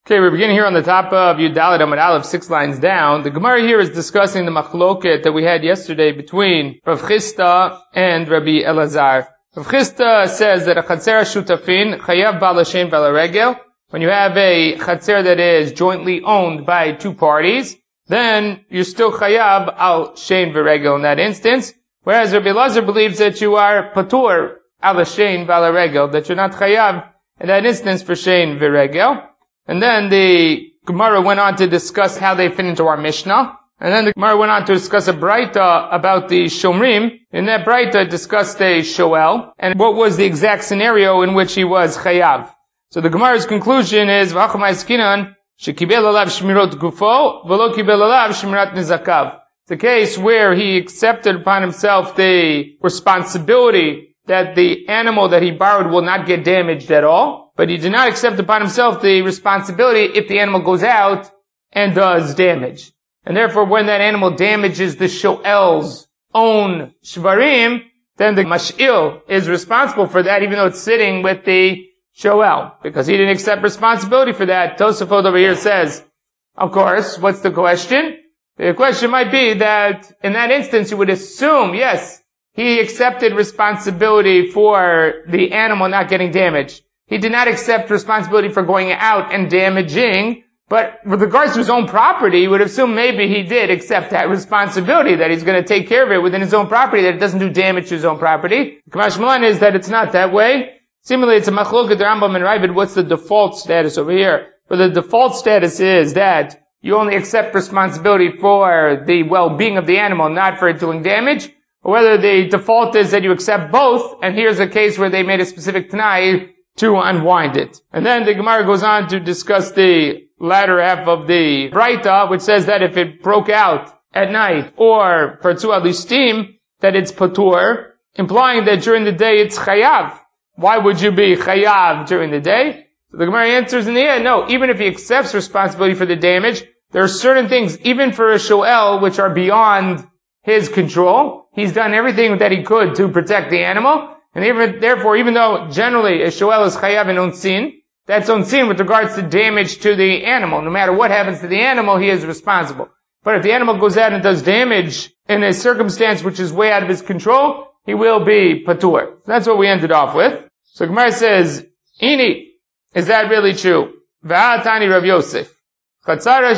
Okay, we're beginning here on the top of Yud Daled Amud Aleph, 6 lines down. The Gemara here is discussing the machloket that we had yesterday between Rav Chisda and Rabbi Elazar. Rav Chisda says that a chatzer shutafin chayav ba'al hashem v'al regel. When you have a chatzer that is jointly owned by two parties, then you're still chayav al shein v'regel in that instance. Whereas Rabbi Elazar believes that you are patur al shein v'al regel, that you're not chayav in that instance for shein v'regel. And then the Gemara went on to discuss how they fit into our Mishnah. And then the Gemara went on to discuss a Braita about the Shomrim. In that Braita discussed a Shoel, and what was the exact scenario in which he was Chayav. So the Gemara's conclusion is, V'achamai skinan, shekibel alav shmirot gufo, v'lo kibel alav shmirat nizakav. It's a case where he accepted upon himself the responsibility that the animal that he borrowed will not get damaged at all, but he did not accept upon himself the responsibility if the animal goes out and does damage. And therefore, when that animal damages the shoel's own shvarim, then the mash'il is responsible for that, even though it's sitting with the shoel, because he didn't accept responsibility for that. Tosafot over here says, of course, what's the question? The question might be that in that instance you would assume, yes, he accepted responsibility for the animal not getting damaged. He did not accept responsibility for going out and damaging, but with regards to his own property, you would assume maybe he did accept that responsibility, that he's going to take care of it within his own property, that it doesn't do damage to his own property. The Kamash Malan is that it's not that way. Similarly, it's a machloket Rambam and Ravid. What's the default status over here? But the default status is that you only accept responsibility for the well-being of the animal, not for it doing damage, or whether the default is that you accept both, and here's a case where they made a specific t'nai to unwind it. And then the Gemara goes on to discuss the latter half of the Braita, which says that if it broke out at night, or pertzu alistim, that it's patur, implying that during the day it's chayav. Why would you be chayav during the day? So the Gemara answers in the end, no, even if he accepts responsibility for the damage, there are certain things, even for a shoel, which are beyond his control. He's done everything that he could to protect the animal, and therefore, even though generally a shoel is chayav in onsin, that's onsin with regards to damage to the animal. No matter what happens to the animal, he is responsible. But if the animal goes out and does damage in a circumstance which is way out of his control, he will be patur. That's what we ended off with. So Gemara says, Ini, is that really true? V'atani Rav Yosef. Chatzera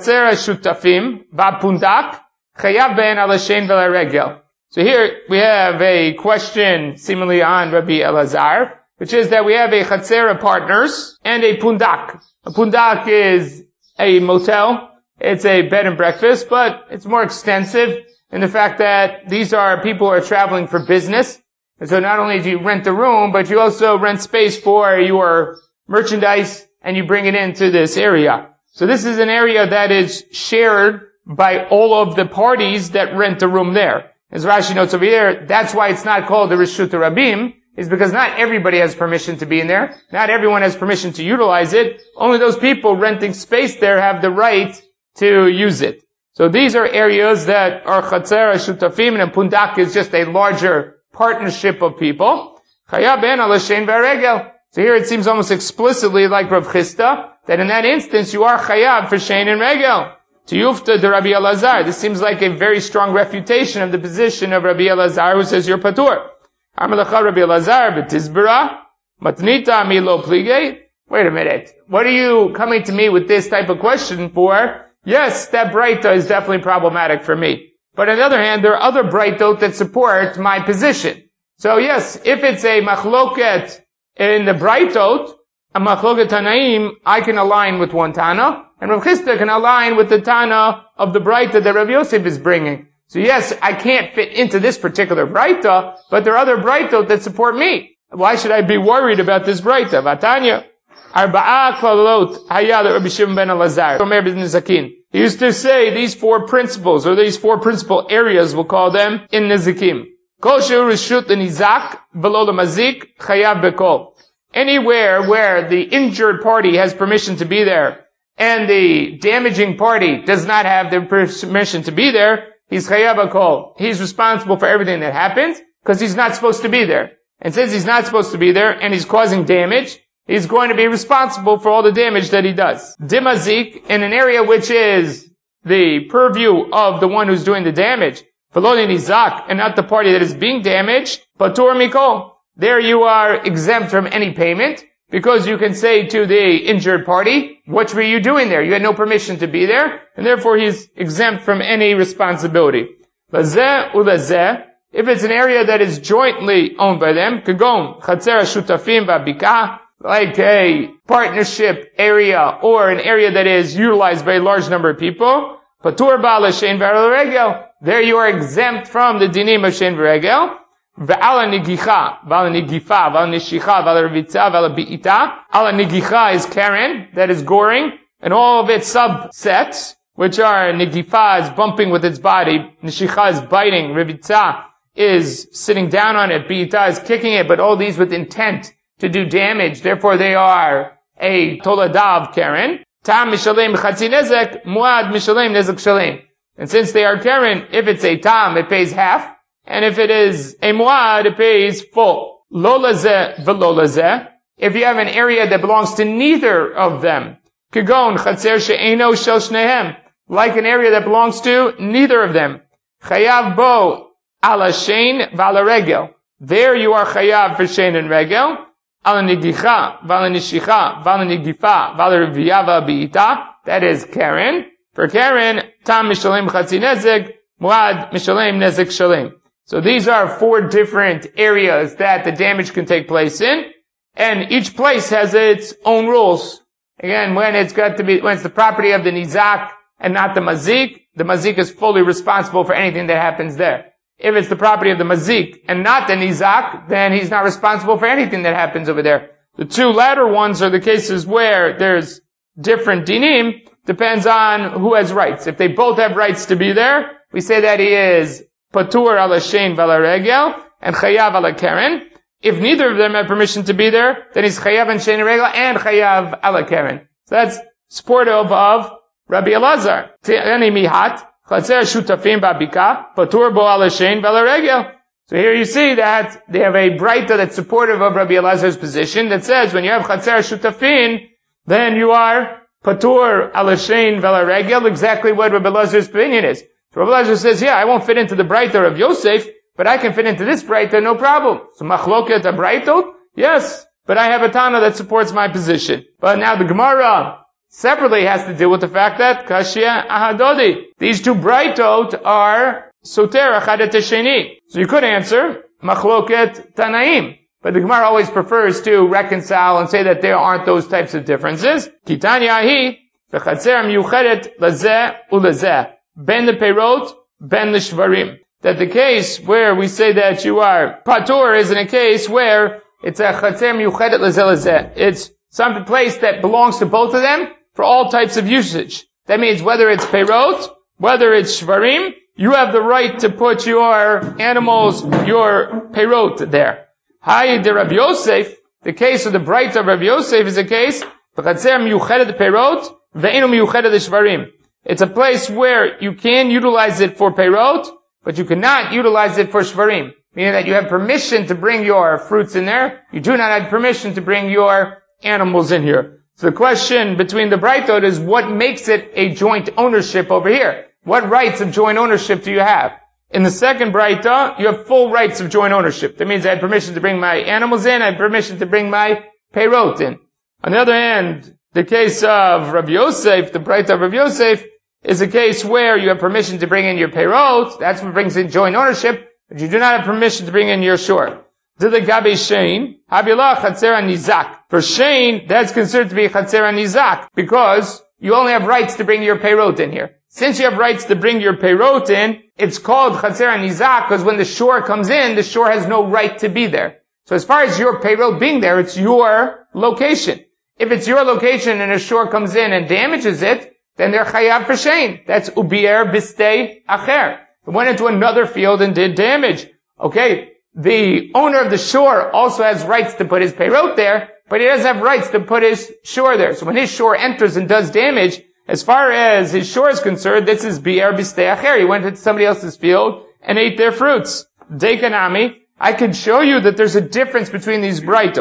shutafim, v'apundak, chayav ben al shein v'al regel. So here we have a question seemingly on Rabbi Elazar, which is that we have a chatzera partners and a pundak. A pundak is a motel. It's a bed and breakfast, but it's more extensive in the fact that these are people who are traveling for business. And so not only do you rent the room, but you also rent space for your merchandise and you bring it into this area. So this is an area that is shared by all of the parties that rent the room there. As Rashi notes over here, that's why it's not called the Reshut Rabim, is because not everybody has permission to be in there. Not everyone has permission to utilize it. Only those people renting space there have the right to use it. So these are areas that are Chatzera Shutafim, and Pundak is just a larger partnership of people. Chayav ben al shein v'regel. So here it seems almost explicitly like Rav Chisda, that in that instance you are chayav for shein and regel. To Yufta de Rabbi Elazar. This seems like a very strong refutation of the position of Rabbi Elazar, who says you're patur. Amalecha Rabbi Elazar b'tizbara matnita milo plige. Wait a minute. What are you coming to me with this type of question for? Yes, that Braita is definitely problematic for me. But on the other hand, there are other Braitot that support my position. So yes, if it's a machloket in the Braitot, a machloket Tanaim, I can align with one Tana, and Rav Chisda can align with the Tana of the Braita that Rav Yosef is bringing. So yes, I can't fit into this particular Braita, but there are other Braitot that support me. Why should I be worried about this Braita? Vatanya. Arba'a klalot hayad Rabbi Shimon ben Elazar. Omer ben Nezakin. He used to say these 4 principles, or these 4 principal areas, we'll call them, in Nezikim. Kol she'u reshut l'nizak v'lo l'mazik chayav b'kol. Anywhere where the injured party has permission to be there, and the damaging party does not have the permission to be there, he's chayav b'kol. He's responsible for everything that happens, because he's not supposed to be there. And since he's not supposed to be there, and he's causing damage, he's going to be responsible for all the damage that he does. Dimazik, in an area which is the purview of the one who's doing the damage, Veloni nizak, and not the party that is being damaged, patur mikol. There you are exempt from any payment, because you can say to the injured party, what were you doing there? You had no permission to be there, and therefore he's exempt from any responsibility. Lazeh ulazeh, if it's an area that is jointly owned by them, kagon, chatzer shutafim v'abika, like a partnership area, or an area that is utilized by a large number of people, patur ba'al shein v'al regel, there you are exempt from the dinim of shein v'regel. Ve'ala nigicha, vala nigifa, vala nishicha, vala revitza, vala bi'ita. Ala nigicha is Karen, that is goring, and all of its subsets, which are nigifa is bumping with its body, nishicha is biting, revitza is sitting down on it, bi'ita is kicking it, but all these with intent to do damage. Therefore they are a toladav Karen. Tam mishalem chatzi nezek, muad mishalem nezek shalem. And since they are Karen, if it's a tam, it pays half. And if it is a muad, it pays full. Lo lazeh v'lo lazeh. If you have an area that belongs to neither of them, kagon chatzer she'eno shel shnehem, like an area that belongs to neither of them, chayav bo ala shein v'ala regel. There you are chayav for shein and regel. Ala nigicha v'ala nishicha v'ala nigifa v'ala reviya v'ala bi'ita. That is Karen. For Karen, tam mishalem chatzi nezek, muad mishalem nezek shalem. So these are 4 different areas that the damage can take place in, and each place has its own rules. Again, when it's the property of the nizak and not the mazik is fully responsible for anything that happens there. If it's the property of the mazik and not the nizak, then he's not responsible for anything that happens over there. The 2 latter ones are the cases where there's different dinim, depends on who has rights. If they both have rights to be there, we say that he is patur ala shein v'ala regel, and chayav ala keren. If neither of them have permission to be there, then he's chayav and shein regel and chayav ala keren. So that's supportive of Rabbi Elazar. Ti'ani mihat, chatzer shutafim ba'bika, patur bo ala shein v'ala regel. So here you see that they have a braita that's supportive of Rabbi Elazar's position that says when you have chatzer shutafin, then you are patur ala shein v'ala regel, exactly what Rabbi Elazar's opinion is. So Rabbi Elazar says, yeah, I won't fit into the braita of Yosef, but I can fit into this braita, no problem. So machloket a braitot? Yes, but I have a Tana that supports my position. But now the Gemara separately has to deal with the fact that kashia ahadodi. These 2 braitot are soter achad et sheni. So you could answer machloket tanaim. But the Gemara always prefers to reconcile and say that there aren't those types of differences. Kitanya hi, v'chatzer miyuchedet lazeh ulazeh. Ben the peirot, ben the shvarim. That the case where we say that you are patur is in a case where it's a chatzer miyuchedet lazeh lazeh. It's some place that belongs to both of them for all types of usage. That means whether it's peirot, whether it's shvarim, you have the right to put your animals, your peirot there. Hi de Rabbi Yosef, the case of the braita of Rabbi Yosef is a case, v'chatzer miyuchedet peirot, ve'enu miyuchedet shvarim. It's a place where you can utilize it for peirot, but you cannot utilize it for shvarim. Meaning that you have permission to bring your fruits in there. You do not have permission to bring your animals in here. So the question between the braitot is what makes it a joint ownership over here? What rights of joint ownership do you have? In the second braita, you have full rights of joint ownership. That means I had permission to bring my animals in, I had permission to bring my peirot in. On the other hand, the case of Rabbi Yosef, the braita of Rabbi Yosef, is a case where you have permission to bring in your peirot. That's what brings in joint ownership, but you do not have permission to bring in your shore. To the gabe shein, habilah chatzer nizak. For shein, that's considered to be chatzer nizak, because you only have rights to bring your peirot in here. Since you have rights to bring your peirot in, it's called chatzer nizak, because when the shore comes in, the shore has no right to be there. So as far as your peirot being there, it's your location. If it's your location and a shore comes in and damages it, then they're chayav for shein. That's ubier bistei acher. It went into another field and did damage. Okay, the owner of the shore also has rights to put his peirot there, but he doesn't have rights to put his shore there. So when his shore enters and does damage, as far as his shore is concerned, this is bier bistei acher. He went into somebody else's field and ate their fruits. Dekanami, I could show you that there's a difference between these braitot.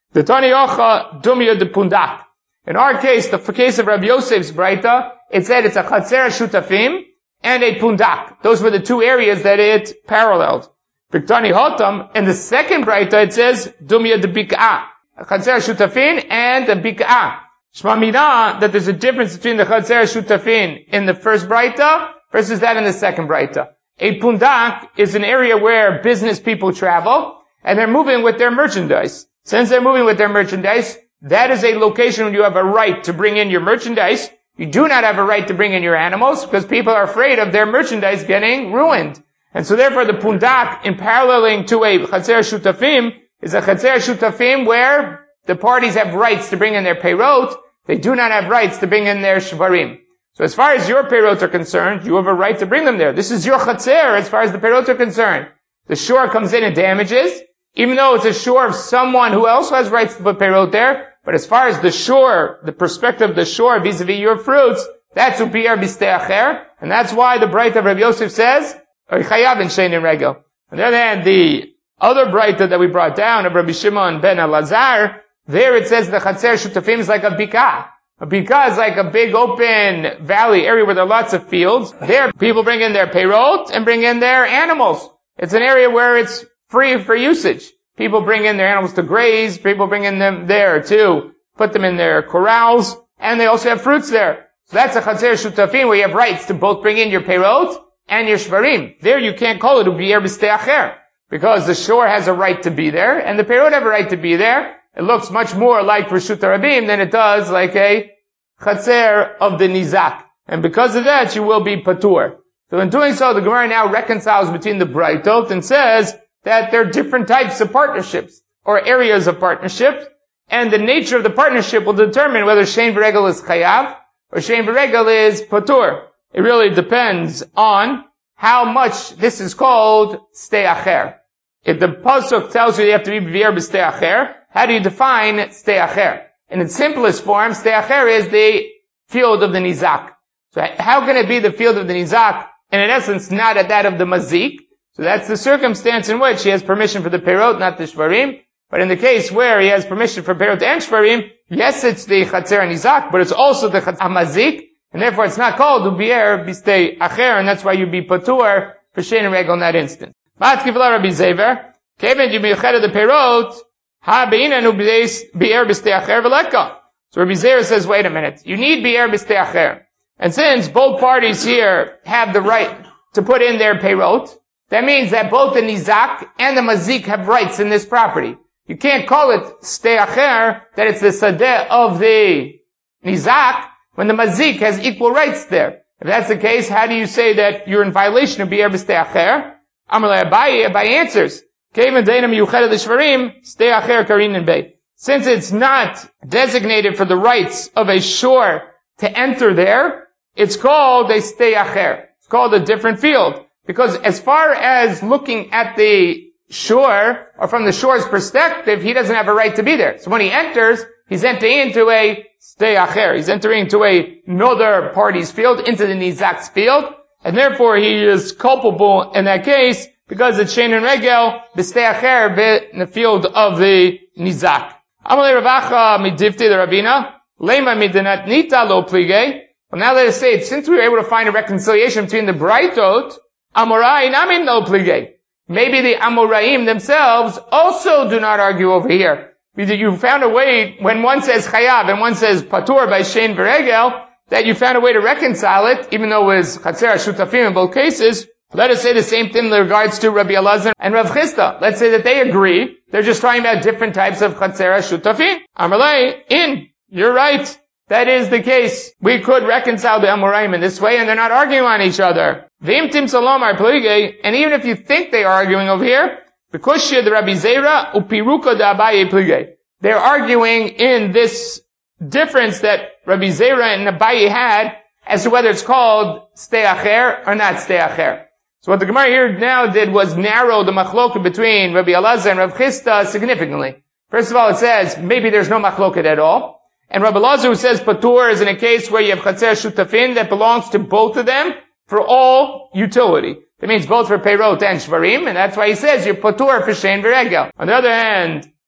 The Tani Ocha Dumya de Pundak. In our case, the case of Rabbi Yosef's Braita, it said it's a Chatzer Shutafim and a Pundak. Those were the two areas that it paralleled. Biktani Hotam, in the second Braita, it says Dumya de Bik'ah. A Chatzer Shutafin and a Bik'ah. Shma Mina, that there's a difference between the Chatzer Shutafin in the first Braita versus that in the second Braita. A Pundak is an area where business people travel, and they're moving with their merchandise. Since they're moving with their merchandise, that is a location where you have a right to bring in your merchandise. You do not have a right to bring in your animals, because people are afraid of their merchandise getting ruined. And so therefore the Pundak, in paralleling to a Chatzer Shutafim, is a Chatzer Shutafim where the parties have rights to bring in their peirot. They do not have rights to bring in their shvarim. So as far as your peirot are concerned, you have a right to bring them there. This is your Chatzer as far as the peirot are concerned. The shore comes in and damages, even though it's a shore of someone who also has rights to put peirot there. But as far as the shore, the perspective of the shore vis-a-vis your fruits, that's ubier b'steacher, and that's why the Braita of Rabbi Yosef says, chayav in shein in regel. On the other hand, the other Braita that we brought down of Rabbi Shimon ben Elazar, there it says the Chatzer Shutafim is like a bikah. A bikah is like a big open valley area where there are lots of fields. There, people bring in their peirot and bring in their animals. It's an area where it's free for usage. People bring in their animals to graze. People bring in them there to put them in their corrals. And they also have fruits there. So that's a Chatzer Shutafim where you have rights to both bring in your peirot and your shvarim. There you can't call it ubier b'steacher, because the shore has a right to be there and the peirot have a right to be there. It looks much more like Reshut Rabim than it does like a Chatzer of the Nizak. And because of that, you will be Patur. So in doing so, the Gemara now reconciles between the Braitot and says that there are different types of partnerships, or areas of partnership, and the nature of the partnership will determine whether Shein V'Regel is Chayav, or Shein V'Regel is Patur. It really depends on how much this is called Steacher. If the Pasuk tells you have to be B'Vier B'Steacher, how do you define Steacher? In its simplest form, Steacher is the field of the Nizak. So how can it be the field of the Nizak, and in essence not at that of the Mazik? So that's the circumstance in which he has permission for the Peirot, not the Shvarim. But in the case where he has permission for Peirot and Shvarim, yes, it's the Chatzer Nizak, but it's also the Chatzer Mazik, and therefore it's not called Ubier Bistei Acher, and that's why you'd be Patur for Shein and Regel in that instance. Mat Kivla Rabbi Zever, Kevin you Miyuched the Peirot, Ha Be'inan Ubier Bistei Acher V'Leka. So Rabbi Zever says, wait a minute, you need Bier Bistei Acher. And since both parties here have the right to put in their Peirot, that means that both the Nizak and the Mazik have rights in this property. You can't call it Stei Acher, that it's the Sadeh of the Nizak, when the Mazik has equal rights there. If that's the case, how do you say that you're in violation of Bi'er B'Stei Acher? Amalei Abaye answers, Kevin Deinam Yuched Shvarim, Stei Acher Karinin Bey. Since it's not designated for the rights of a shore to enter there, it's called a Stei Acher. It's called a different field. Because as far as looking at the shore, or from the shore's perspective, he doesn't have a right to be there. So when he enters, he's entering into a Stei Acher. He's entering into another party's field, into the Nizak's field, and therefore he is culpable in that case, because it's Shein and Regel, B'Stei Acher, in the field of the Nizak. Amalei Ravacha midifti the Rabina, Lema midinat nita lo plige. Well, now let us say, since we were able to find a reconciliation between the Braitot, Amorai namin lo plige. Maybe the Amoraim themselves also do not argue over here. You found a way, when one says Chayav and one says Patur by Shein V'Regel, that you found a way to reconcile it, even though it was Chatzer Shutafim in both cases. Let us say the same thing in regards to Rabbi Elazar and Rav Chisda. Let's say that they agree. They're just talking about different types of Chatzer Shutafim. Amalei, you're right. That is the case. We could reconcile the Amoraim in this way, and they're not arguing on each other. V'im tim salom ar plige, and even if you think they are arguing over here, because the Rabbi Zera upiruka da Abaye plige. They're arguing in this difference that Rabbi Zera and Abaye had as to whether it's called Stei Acher or not Stei Acher. So what the Gemara here now did was narrow the machloket between Rabbi Elazar and Rav Chisda significantly. First of all, it says maybe there's no machloket at all. And Rabbi Elazar, who says Patur, is in a case where you have Chatzer Shutafin that belongs to both of them for all utility. That means both for Peirot and Shvarim, and that's why he says you're Patur for Shein V'Regel. On the other hand,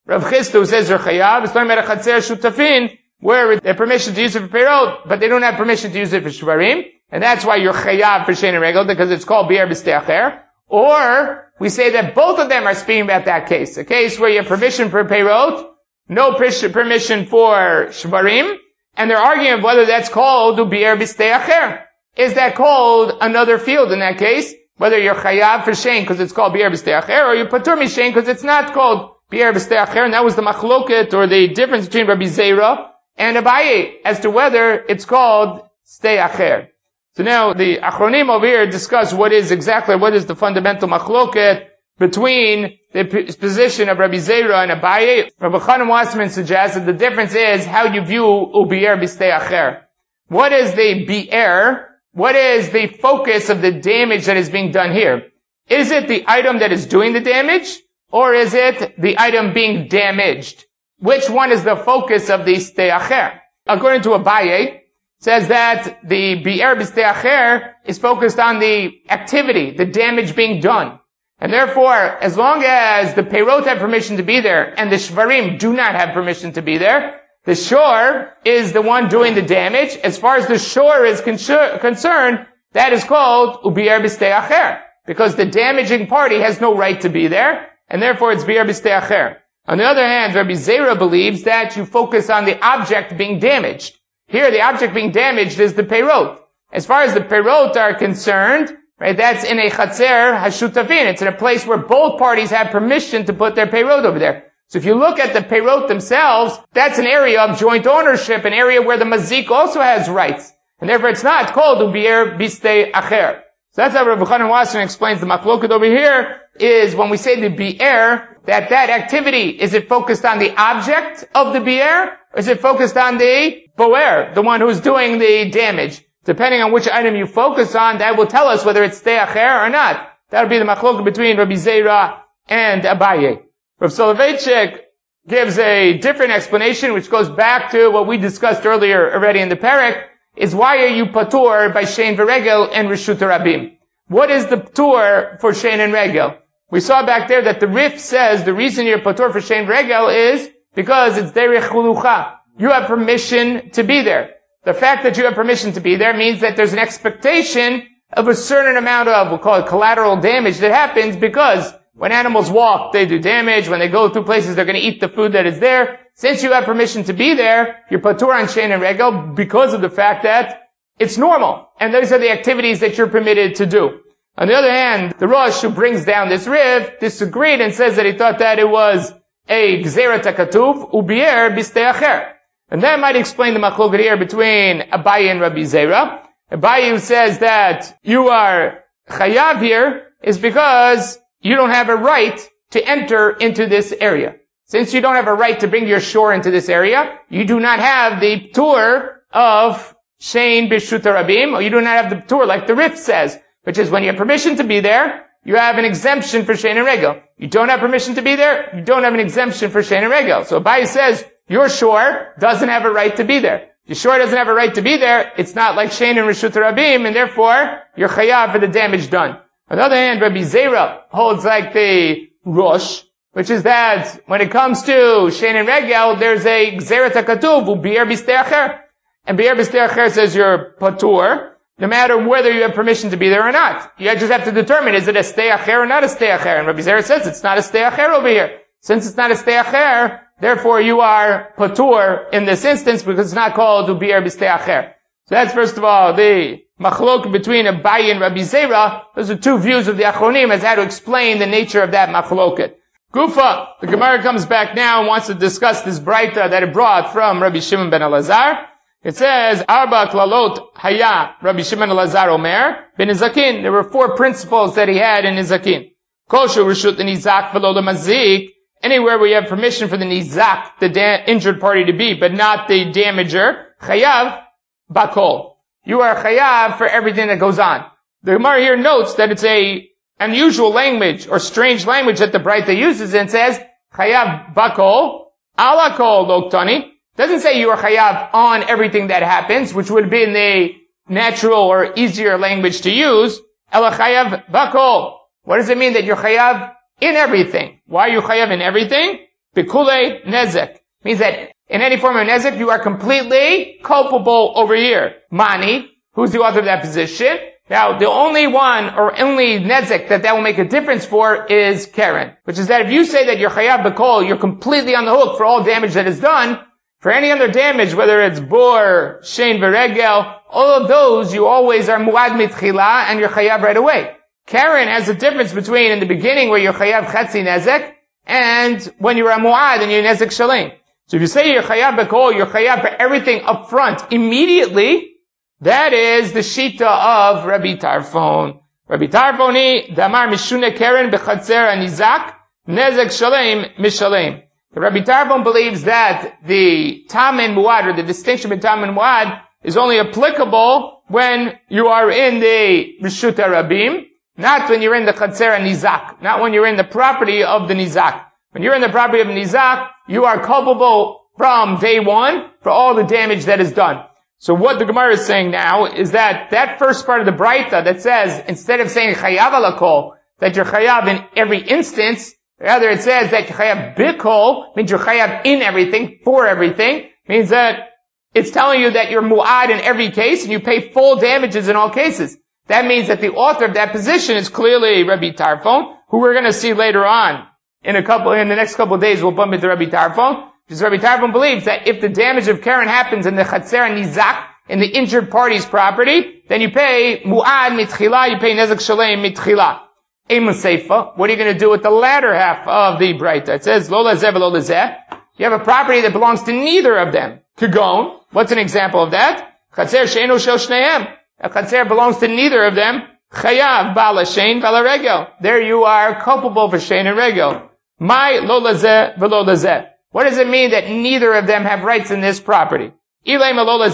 Rav Chisda, who says you're chayav, is talking about a chatzer shutafin, where they have permission to use it for perot, but they don't have permission to use it for shvarim, and that's why you're chayav for shein and regel, because it's called bi'er b'stei acher. Or, we say that both of them are speaking about that case. A case where you have permission for perot, no permission for shvarim, and they're arguing whether that's called bi'er b'stei acher. Is that called another field in that case? Whether you're chayav for shein because it's called bi'er b'stei acher, or you're patur mishein because it's not called bi'er b'stei acher, and that was the machloket, or the difference between Rabbi Zera and Abaye, as to whether it's called stei acher. So now, the Achronim over here discuss what is the fundamental machloket between the position of Rabbi Zera and Abaye. Rabbi Chanan Wasserman suggests that the difference is how you view bi'er b'stei acher. What is the bi'er? What is the focus of the damage that is being done here? Is it the item that is doing the damage? Or is it the item being damaged? Which one is the focus of the stei acher? According to Abaye, says that the bi'er b'stei acher is focused on the activity, the damage being done. And therefore, as long as the perot have permission to be there and the shvarim do not have permission to be there, the shor is the one doing the damage. As far as the shor is concerned, that is called bi'er b'stei acher, because the damaging party has no right to be there, and therefore it's bi'er b'stei acher. On the other hand, Rabbi Zera believes that you focus on the object being damaged. Here, the object being damaged is the perot. As far as the perot are concerned, right, that's in a chatzer hashutafin. It's in a place where both parties have permission to put their perot over there. So if you look at the perot themselves, that's an area of joint ownership, an area where the mazik also has rights. And therefore it's not called bi'er b'stei acher. So that's how Rabbi Chanan Wasserman explains the machloket over here, is when we say the bi'er, that activity, is it focused on the object of the bi'er, or is it focused on the boer, the one who's doing the damage? Depending on which item you focus on, that will tell us whether it's stei acher or not. That would be the machloket between Rabbi Zera and Abaye. Rav Soloveitchik gives a different explanation, which goes back to what we discussed earlier already in the parak, is why are you patur by shein v'regel and reshut rabim? What is the patur for shein and regel? We saw back there that the Rif says the reason you're patur for shein v'regel is because it's derech chulucha. You have permission to be there. The fact that you have permission to be there means that there's an expectation of a certain amount of, we'll call it collateral damage that happens, because when animals walk, they do damage. When they go through places, they're going to eat the food that is there. Since you have permission to be there, you're patur on shein and regel because of the fact that it's normal. And those are the activities that you're permitted to do. On the other hand, the Rosh who brings down this Riv disagreed and says that he thought that it was a gzerat hakatuv ubi'er b'stei acher. And that might explain the machloket here between Abaye and Rabbi Zera. Abaye who says that you are chayav here is because you don't have a right to enter into this area. Since you don't have a right to bring your shore into this area, you do not have the tour of shein b'shut rabim, or you do not have the tour like the Rif says, which is when you have permission to be there, you have an exemption for shein and regel. You don't have permission to be there, you don't have an exemption for shein and regel. So Abaye says, your shore doesn't have a right to be there. Your shore doesn't have a right to be there, it's not like shein and reshut rabim, and therefore, you're chayav for the damage done. On the other hand, Rabbi Zera holds like the Rosh, which is that when it comes to shein and regel, there's a gzerat hakatuv, bi'er b'stei acher. And bi'er b'stei acher says you're patur, no matter whether you have permission to be there or not. You just have to determine, is it a stei acher or not a stei acher? And Rabbi Zera says it's not a stei acher over here. Since it's not a stei acher, therefore you are patur in this instance because it's not called bi'er b'stei acher. So that's first of all the machlok between Abaye and Rabbi Zera. Those are two views of the Achronim as how to explain the nature of that machloket. Gufa, the Gemara comes back now and wants to discuss this braita that it brought from Rabbi Shimon ben Elazar. It says, Arba klalot haya Rabbi Shimon Elazar Omer ben Nizakin. There were 4 principles that he had in Nizakin. Koshu reshut nizak v'lo mazik. Anywhere where you have permission for the nizak, the injured party to be, but not the damager, chayav bakol. You are chayav for everything that goes on. The Gemara here notes that it's a unusual language or strange language that the Braita uses and says chayav bakol ala kol loktani. Doesn't say you are chayav on everything that happens, which would have been the natural or easier language to use. Ela chayav bakol. What does it mean that you're chayav in everything? Why are you chayav in everything? Bikule nezek. Means that in any form of nezek, you are completely culpable over here. Mani, who's the author of that position? Now, the only one, or only nezek that will make a difference for is Karen. Which is that if you say that you're chayav b'kol, you're completely on the hook for all damage that is done. For any other damage, whether it's bor, shein v'regel, all of those, you always are muad mitchila, and you're chayav right away. Karen has a difference between in the beginning where you're chayav chetzi nezek, and when you're a muad and you're nezek shalem. So if you say you're chayav b'kol, you're chayav for everything up front immediately. That is the shita of Rabbi Tarfon. Rabbi Tarfoni, damar mishune keren b'chatzer anizak, nezek shalem mishalem. Rabbi Tarfon believes that the tam and muad, or the distinction between tam and muad, is only applicable when you are in the rishut rabim, not when you're in the chatzer anizak, not when you're in the property of the nizak. When you're in the property of the nizak, you are culpable from day one for all the damage that is done. So what the Gemara is saying now is that first part of the Braita that says, instead of saying chayav alakol, that you're chayav in every instance, rather it says that you're chayav bikol, means you're chayav in everything, for everything, means that it's telling you that you're mu'ad in every case and you pay full damages in all cases. That means that the author of that position is clearly Rabbi Tarfon, who we're going to see later on. In the next couple of days we'll bump into Rabbi Tarfon. Because Rabbi Tarfon believes that if the damage of Karen happens in the Chatzer Nizak, in the injured party's property, then you pay Mu'ad mitchila, you pay Nezek Shalem mitchila. Eimun Seifa, what are you going to do with the latter half of the Braita? It says, Lo lazeh v'lo lazeh. You have a property that belongs to neither of them. Kagon, what's an example of that? Chatzer she'enu shel shnehem. A Chatzer belongs to neither of them. Chayav bala shein bala regel. There you are culpable for shein and regel. My lo lazeh v'lo lazeh. What does it mean that neither of them have rights in this property? If you're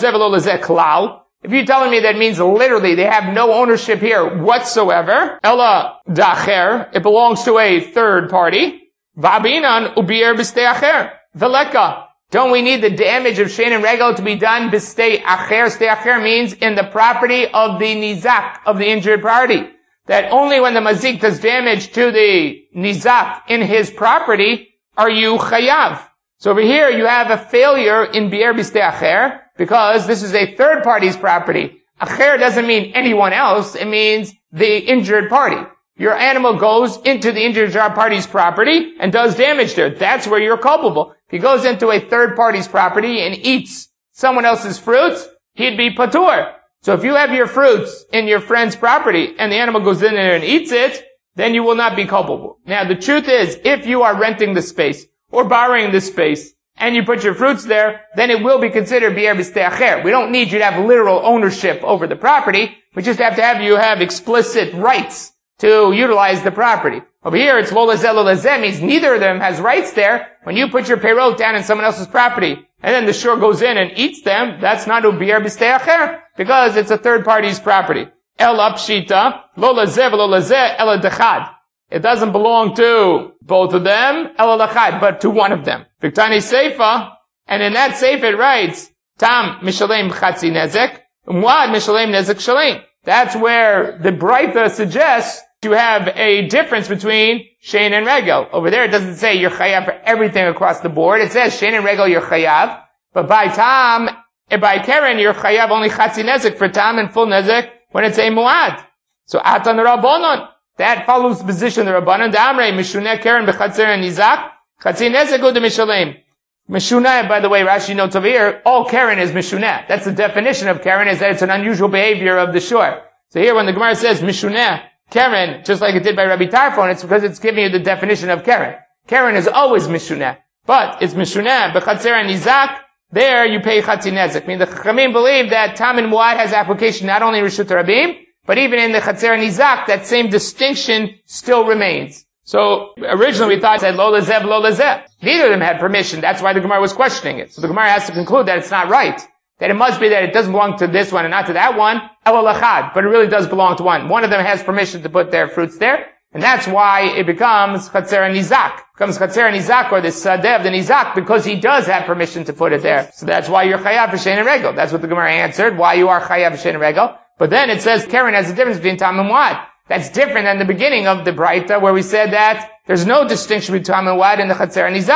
telling me that means literally they have no ownership here whatsoever, Ella dacher, it belongs to a third party. Vabinan ubir b'stei acher. Veleka. Don't we need the damage of shein and regel to be done b'stei acher? Stei acher means in the property of the nizak, of the injured party. That only when the mazik does damage to the nizak in his property are you chayav. So over here you have a failure in bi'er b'stei acher, because this is a third party's property. Acher doesn't mean anyone else, it means the injured party. Your animal goes into the injured party's property and does damage there. That's where you're culpable. If he goes into a third party's property and eats someone else's fruits, he'd be patur. So if you have your fruits in your friend's property and the animal goes in there and eats it, then you will not be culpable. Now the truth is, if you are renting the space or borrowing the space and you put your fruits there, then it will be considered bi'er b'stei acher. We don't need you to have literal ownership over the property. We just have to you have explicit rights to utilize the property. Over here it's lo lazeh lo lazeh, means neither of them has rights there. When you put your peirot down in someone else's property and then the shore goes in and eats them, that's not bi'er b'stei acher because it's a third party's property. El apshita, lo lazeh lo lazeh, el dechad. It doesn't belong to both of them, el lachad, but to one of them. Viktani seifa, and in that seifa it writes, tam mishalem chatzi nezek, umwad mishalem nezek shalem. That's where the Braita suggests you have a difference between shein and regel. Over there it doesn't say you're chayav for everything across the board. It says shein and regel you're chayav, but by tam, and by keren you're chayav only chatzi nezek for tam and full nezek when it's a muad. So atan rabbanon. That follows the position of the Rabbanan. Da'amrei, Mishuneh Keren b'chatzer and Nizak, Chatzi Nezek u'de Mishalem. Mishuneh, by the way, Rashi notes over here, all Keren is Mishuneh. That's the definition of Keren, is that it's an unusual behavior of the shore. So here when the Gemara says Mishuneh Keren, just like it did by Rabbi Tarfon, it's because it's giving you the definition of Keren. Keren is always Mishuneh. But it's Mishuneh b'chatzer and Nizak, there you pay Chatzi Nezek. I mean, the Chachamim believe that Tam and Muad has application not only in Rishut Rabim, but even in the Chatzer Nizak, that same distinction still remains. So, originally we thought it said, lo lazeh, lo lazeh. Neither of them had permission. That's why the Gemara was questioning it. So the Gemara has to conclude that it's not right. That it must be that it doesn't belong to this one and not to that one, el lachad. But it really does belong to one. One of them has permission to put their fruits there. And that's why it becomes Chatzer Nizak. It becomes Chatzer Nizak, or the Sadeh of the Nizak, because he does have permission to put it there. So that's why you're chayav for shein and regel. That's what the Gemara answered, why you are chayav for shein and regel. But then it says Keren has a difference between Tam and Muad. That's different than the beginning of the Braita where we said that there's no distinction between Tam and Muad in the Chatzer Nizak.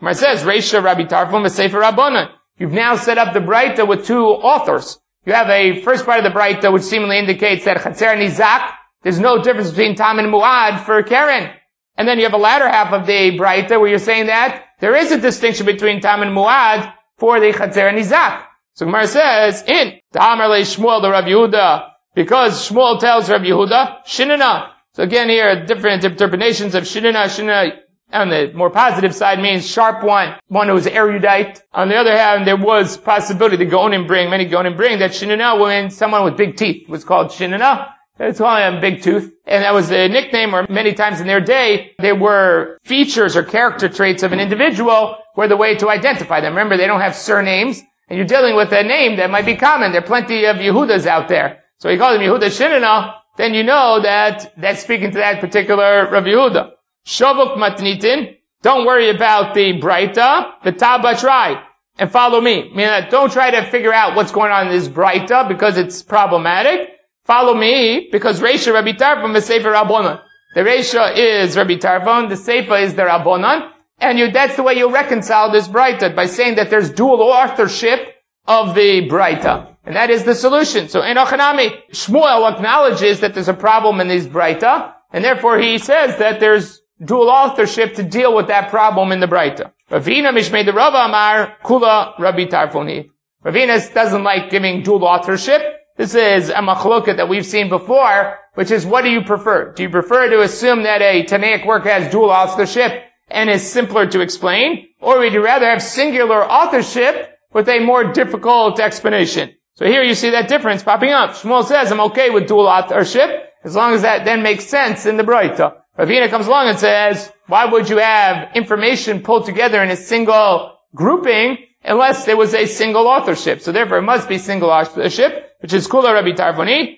Gemara says, Reisha Rabbi Tarfon v'Sefer Rabbanan. You've now set up the Braita with two authors. You have a first part of the Braita which seemingly indicates that Chatzer Nizak, there's no difference between Tam and Mu'ad for Keren. And then you have a latter half of the Braita where you're saying that there is a distinction between Tam and Mu'ad for the Chatzer Nizak. So Gemara says, in Ta'amar le Shmuel the Rav Yehuda, because Shmuel tells Rav Yehuda, Shinana. So again here, different interpretations of Shinana. Shinana on the more positive side means sharp one who is erudite. On the other hand, there was possibility the Gaonim bring, many Gaonim bring, that Shinana means someone with big teeth was called Shinana. It's calling him Big Tooth. And that was the nickname, or many times in their day, there were features or character traits of an individual were the way to identify them. Remember, they don't have surnames, and you're dealing with a name that might be common. There are plenty of Yehudas out there. So you call him Yehuda Shinana, then you know that that's speaking to that particular Rav Yehuda. Shavuk matnitin, don't worry about the Braita, the Taba try, and follow me. I mean, don't try to figure out what's going on in this Braita because it's problematic. Follow me, because Reisha Rabbi Tarfon v'Sefer Rabbanan. The Reisha is Rabbi Tarfon, the Sefer is the Rabbanan, and that's the way you reconcile this Braita, by saying that there's dual authorship of the Braita. And that is the solution. So, in Ochanami, Shmuel acknowledges that there's a problem in this Braita, and therefore he says that there's dual authorship to deal with that problem in the Braita. Ravina Mishmei the Rava Amar Kula Rabbi Tarfoni. Ravina doesn't like giving dual authorship. This is a machloket that we've seen before, which is, what do you prefer? Do you prefer to assume that a Tanaic work has dual authorship and is simpler to explain? Or would you rather have singular authorship with a more difficult explanation? So here you see that difference popping up. Shmuel says, I'm okay with dual authorship, as long as that then makes sense in the Braita. Ravina comes along and says, why would you have information pulled together in a single grouping unless there was a single authorship? So therefore it must be single authorship, which is Kula Rabbi Tarfoni.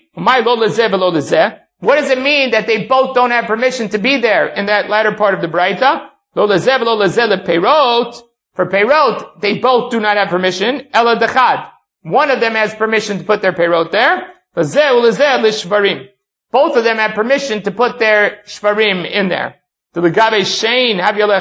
What does it mean that they both don't have permission to be there in that latter part of the Braita? For Peirot, they both do not have permission. Ela dechad. One of them has permission to put their Peirot there. Both of them have permission to put their shvarim in there. For Shane,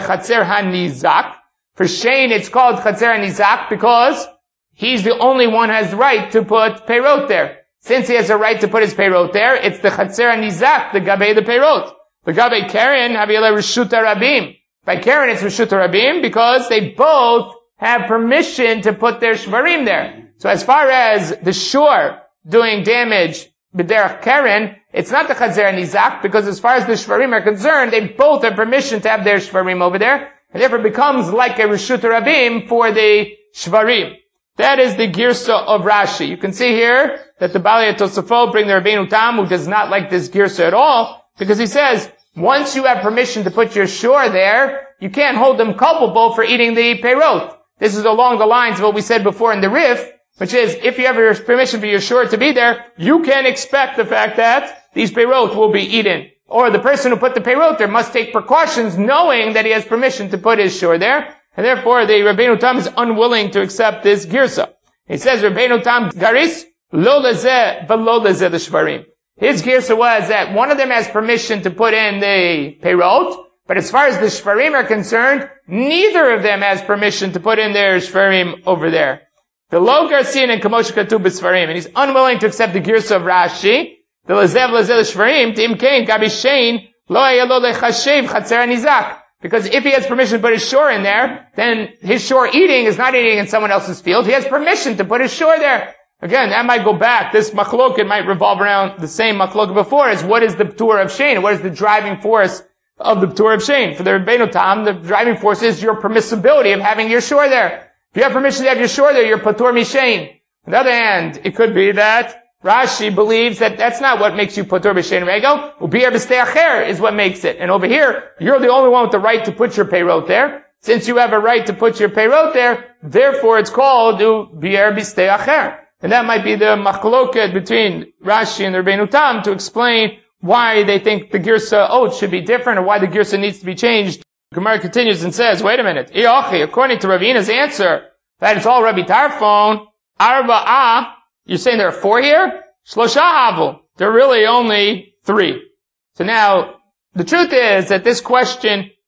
it's called Chatzer HaNizak because he's the only one who has the right to put Peirot there. Since he has a right to put his Peirot there, it's the Chatzer HaNizak, the Gabei the Peirot. The Gabei Keren, Rishuta Rabim. By Keren, it's Rishuta Rabim because they both have permission to put their shvarim there. So as far as the shore doing damage, b'derech Keren, it's not the Chatzer HaNizak, because as far as the shvarim are concerned, they both have permission to have their shvarim over there, and therefore it becomes like a Reshut Rabim for the shvarim. That is the girsa of Rashi. You can see here that the Balei Tosafot bring the Rabbeinu Tam, who does not like this girsa at all, because he says, once you have permission to put your shore there, you can't hold them culpable for eating the Peirot. This is along the lines of what we said before in the Rif, which is, if you have your permission for your shore to be there, you can expect the fact that these Peirot will be eaten. Or the person who put the Peirot there must take precautions knowing that he has permission to put his shore there. And therefore, the Rabbeinu Tam is unwilling to accept this girsa. He says, Rabbeinu Tam garis, lo lezeh, v'lo lezeh l'shvarim. His girsa was that one of them has permission to put in the Peirot, but as far as the shvarim are concerned, neither of them has permission to put in their shvarim over there. The lo garsin and kamosh katuv b'shvarim, and he's unwilling to accept the girsa of Rashi. The lezev l'shvarim, tim kein gabi shein, lo ayalo lechashev chatzer HaNizak. Because if he has permission to put his shore in there, then his shore eating is not eating in someone else's field. He has permission to put his shore there. Again, that might go back. This machloket might revolve around the same machloket before, as what is the P'tur of Shein? What is the driving force of the P'tur of Shein? For the Rabbeinu Tam, the driving force is your permissibility of having your shore there. If you have permission to have your shore there, you're P'tur Mishein. On the other hand, it could be that Rashi believes that that's not what makes you P'tur B'Shein Rego. U'bi'er B'stei Acher is what makes it. And over here, you're the only one with the right to put your Peirot there. Since you have a right to put your Peirot there, therefore it's called U'bi'er B'stei Acher. And that might be the machloket between Rashi and the Rabbeinu Tam to explain why they think the Girsa Ot should be different, or why the Girsa needs to be changed. Gemara continues and says, wait a minute. According to Ravina's answer, that it's all Rabbi Tarfon, Arba'ah, you're saying there are 4 here? Shlosha havu. There are really only 3. So now, the truth is that this question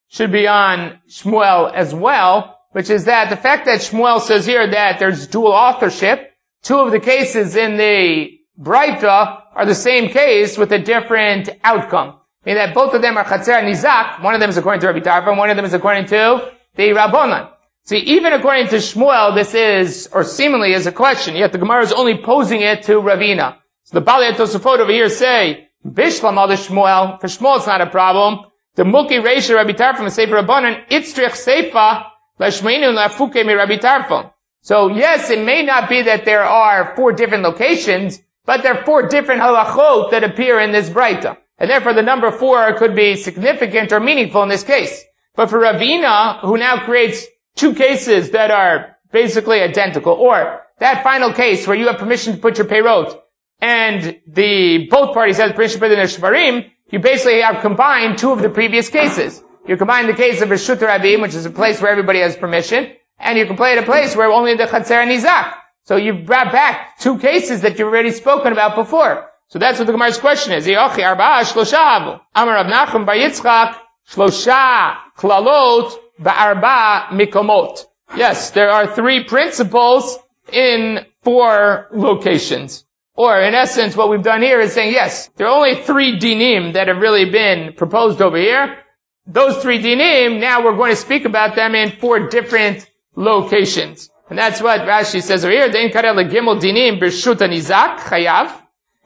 should be on Shmuel as well, which is that the fact that Shmuel says here that there's dual authorship, two of the cases in the Braita are the same case with a different outcome. Meaning that both of them are Chatzer Nizak, one of them is according to Rabbi Tarfon, and one of them is according to the Rabbanan. See, even according to Shmuel, this is, or seemingly is a question, yet the Gemara is only posing it to Ravina. So the Balei Tosafot over here say, Bishlam al Shmuel, for Shmuel it's not a problem. The Muki Reisha Rabbi Tarfon, the Sefer Rabbanan, Itzrich Seifa, Lashmeinu Lafuke mi Rabbi Tarfon. So yes, it may not be that there are 4 different locations, but there are 4 different halachot that appear in this Braita. And therefore the number 4 could be significant or meaningful in this case. But for Ravina, who now creates 2 cases that are basically identical, or that final case where you have permission to put your peirot, and both parties have permission to put in their shvarim, you basically have combined 2 of the previous cases. You combine the case of Reshut Rabim, which is a place where everybody has permission, and you can play at a place where only the Chatzer and Nizak. So you've brought back 2 cases that you've already spoken about before. So that's what the Gemara's question is. Yochi arba'a shlosha havu. Amar Rav Nachum bar Yitzchak, shlosha klalot ba'arba mikomot. Yes, there are 3 principles in 4 locations. Or, in essence, what we've done here is saying, yes, there are only 3 dinim that have really been proposed over here. Those 3 dinim, now we're going to speak about them in 4 different locations. And that's what Rashi says over here. Dein kareh legimel dinim b'reshut hanizak chayav.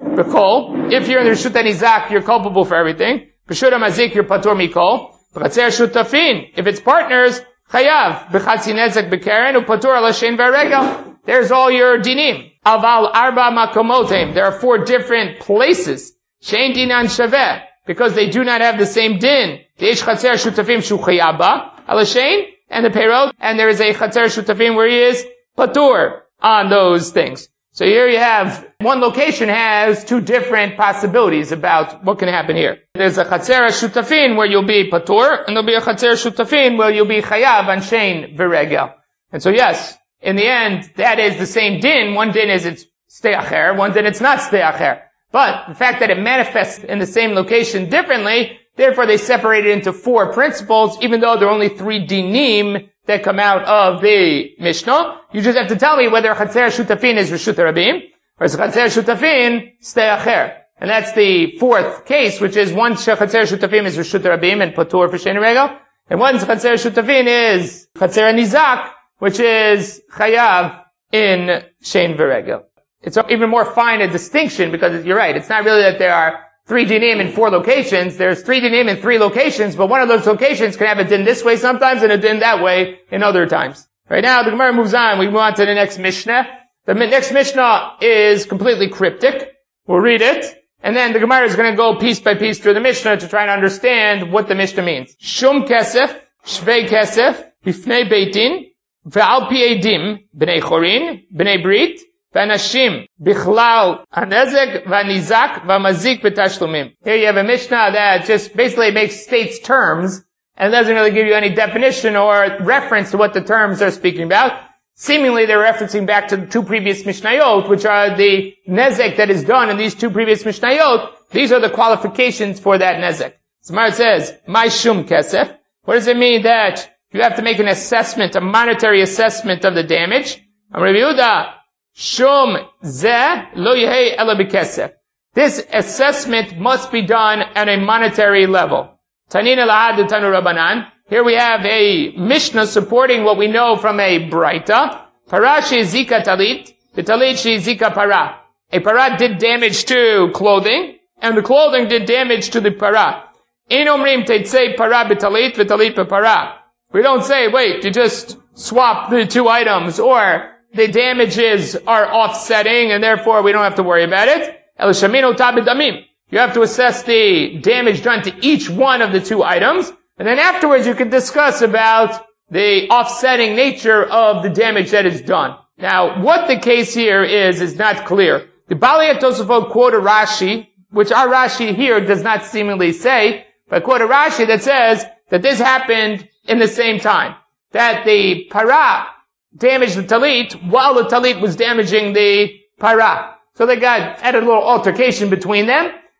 B'kol. If you're in the reshut hanizak, you're culpable for everything. B'reshut hamazik, you're patur mikol. B'chatzer shutafin. If it's partners, chayav. B'chatzi nezek b'keren u'patur al hashen v'regel. There's all your dinim. Aval arba makomotim. There are 4 different places. Shein dinan shaveh. Because they do not have the same din. Yesh chatzer shutafim shu chayav ba. Al hashen. And the peirot. And there is a chatzer shutafim where he is patur on those things. So here you have, one location has 2 different possibilities about what can happen here. There's a chatzer shutafin where you'll be patur, and there'll be a chatzer shutafin where you'll be chayav on shein v'regel. And so yes, in the end, that is the same din. One din is it's stei acher, one din it's not stei acher. But the fact that it manifests in the same location differently, therefore they separate it into 4 principles, even though there are only 3 dinim that come out of the Mishnah. You just have to tell me whether Chatzer Shutafin is Reshut Rabim, or is Chatzer Shutafin Stei Acher. And that's the 4th case, which is one Chatzer Shutafin is Reshut Rabim and Patur for Shein Regel, and one Chatzer Shutafin is Chatzer Nizak, which is Chayav in Shein V'Regel. It's even more fine a distinction because you're right, it's not really that there are 3 dinim in 4 locations. There's 3 dinim in 3 locations, but one of those locations can have a din this way sometimes and a din that way in other times. Right now, the Gemara moves on. We move on to the next Mishnah. The next Mishnah is completely cryptic. We'll read it, and then the Gemara is going to go piece by piece through the Mishnah to try and understand what the Mishnah means. Shum kesef, shvei kesef, bifnei beitin, ve'al pi edim, b'nei chorin, b'nei brit, V'anashim bichlal hanezek v'anizak v'amazik b'tashlumim. Here you have a Mishnah that just basically states terms and doesn't really give you any definition or reference to what the terms are speaking about. Seemingly they're referencing back to the 2 previous Mishnayot, which are the nezek that is done in these 2 previous Mishnayot. These are the qualifications for that nezek. Samar says, "My shum kesef." What does it mean that you have to make an assessment, a monetary assessment of the damage? Rabbi Yehuda, Shum zeh lo yehei ela b'kesef. This assessment must be done at a monetary level. Tanina lahad tanu Rabbanan. Here we have a Mishnah supporting what we know from a Braita. Para she zika talit, the talit she zika para. A para did damage to clothing, and the clothing did damage to the para. In omrim teitzei para b'talit v'talit b'para. We don't say, wait, you just swap the 2 items, or the damages are offsetting, and therefore we don't have to worry about it. El shamino tabidamim. You have to assess the damage done to each one of the 2 items, and then afterwards you can discuss about the offsetting nature of the damage that is done. Now, what the case here is not clear. The Balei Tosafot quote a Rashi, which our Rashi here does not seemingly say, but quote a Rashi that says that this happened in the same time. That the para damaged the talit while the talit was damaging the para. So they had a little altercation between them,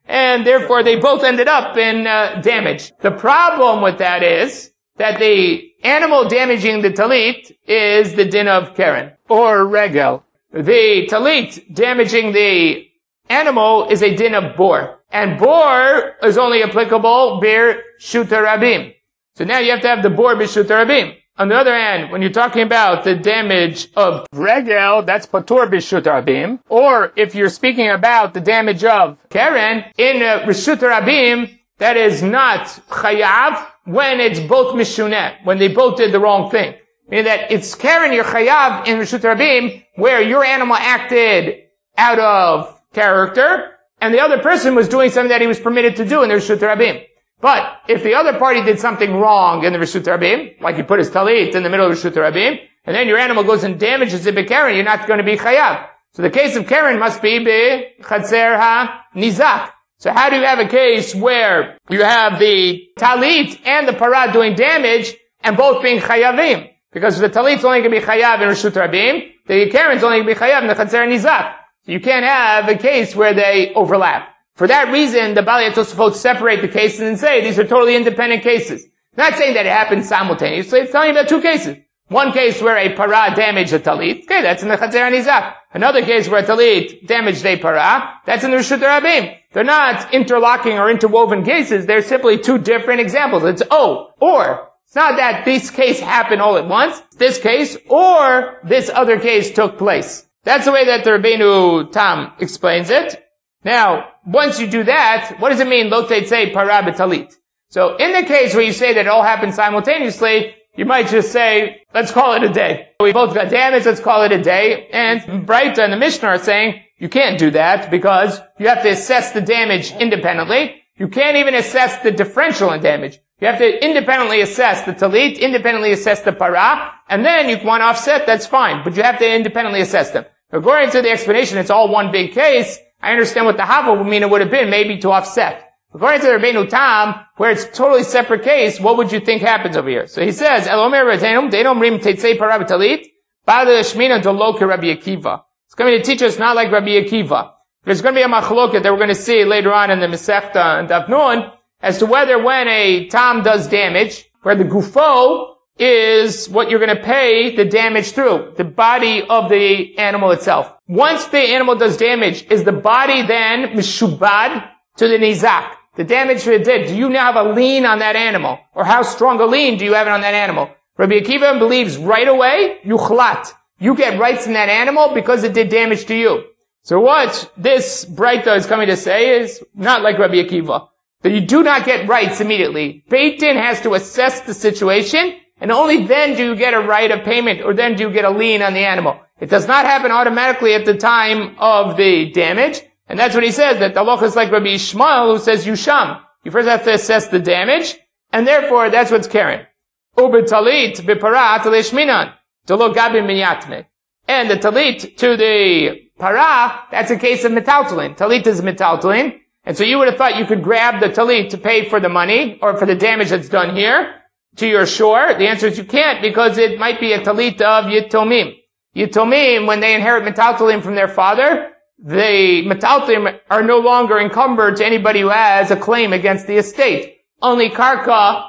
and therefore they both ended up in damage. The problem with that is that the animal damaging the talit is the din of keren, or regel. The talit damaging the animal is a din of bor. And bor is only applicable bir shuta rabim. So now you have to have the bor b'shuta rabim. On the other hand, when you're talking about the damage of regel, that's patur b'shuta rabim. Or if you're speaking about the damage of keren, in b'shuta rabim, that is not chayav when it's both mishuneh, when they both did the wrong thing. Meaning that it's keren, you're chayav in b'shuta rabim, where your animal acted out of character, and the other person was doing something that he was permitted to do in the Reshut Rabim. But if the other party did something wrong in the Reshut Rabim, like he put his talit in the middle of Reshut Rabim, and then your animal goes and damages it b'keren, you're not going to be chayav. So the case of keren must be b'chatzer ha-nizak. So how do you have a case where you have the talit and the parah doing damage, and both being chayavim? Because the talit's only going to be chayav in Reshut Rabim, the keren's only going to be chayav in the chatzer ha-nizak. You can't have a case where they overlap. For that reason, the Baalei Tosafot separate the cases and say these are totally independent cases. Not saying that it happens simultaneously. It's telling you about two cases. One case where a parah damaged a talit. Okay, that's in the Chatzer HaNizak. Another case where a talit damaged a parah. That's in the Reshut Rabim. They're not interlocking or interwoven cases. They're simply two different examples. It's or. It's not that this case happened all at once. This case or this other case took place. That's the way that the Rabbeinu Tam explains it. Now, once you do that, what does it mean, lo tetzei parah b'talit? So, in the case where you say that it all happened simultaneously, you might just say, let's call it a day. We both got damaged, let's call it a day. And Breita and the Mishnah are saying, you can't do that because you have to assess the damage independently. You can't even assess the differential in damage. You have to independently assess the talit, independently assess the parah, and then you want to offset, that's fine. But you have to independently assess them. According to the explanation, it's all one big case. I understand what the hava would mean it would have been, maybe to offset. According to the Rabbeinu Tam, where it's a totally separate case, what would you think happens over here? So he says, Elomer Ratenum, they don't rim tetzei parah b'talit, ba'da shmina dolo ke Rabbi Akiva. It's going to teach us not like Rabbi Akiva. There's going to be a machloket that we're going to see later on in the Masechta and Daf Nun, as to whether when a tam does damage, where the gufo is what you're going to pay the damage through, the body of the animal itself. Once the animal does damage, is the body then mishubad to the nizak? The damage that it did, do you now have a lien on that animal? Or how strong a lien do you have on that animal? Rabbi Akiva believes right away, yuchlat. You get rights in that animal because it did damage to you. So what this Breita is coming to say is not like Rabbi Akiva. That you do not get rights immediately. Beit Din has to assess the situation, and only then do you get a right of payment, or then do you get a lien on the animal. It does not happen automatically at the time of the damage, and that's what he says, that the halacha is like Rabbi Ishmael, who says yusham. You first have to assess the damage, and therefore that's what's keren. Ubetalit b'parah taleshminan, delo gabim minyatme. And the talit to the parah, that's a case of metaltalin. Talit is metaltalin. And so you would have thought you could grab the talit to pay for the money, or for the damage that's done here, to your shore. The answer is you can't, because it might be a talit of yitomim. Yitomim, when they inherit metaltalim from their father, the metaltalim are no longer encumbered to anybody who has a claim against the estate. Only karka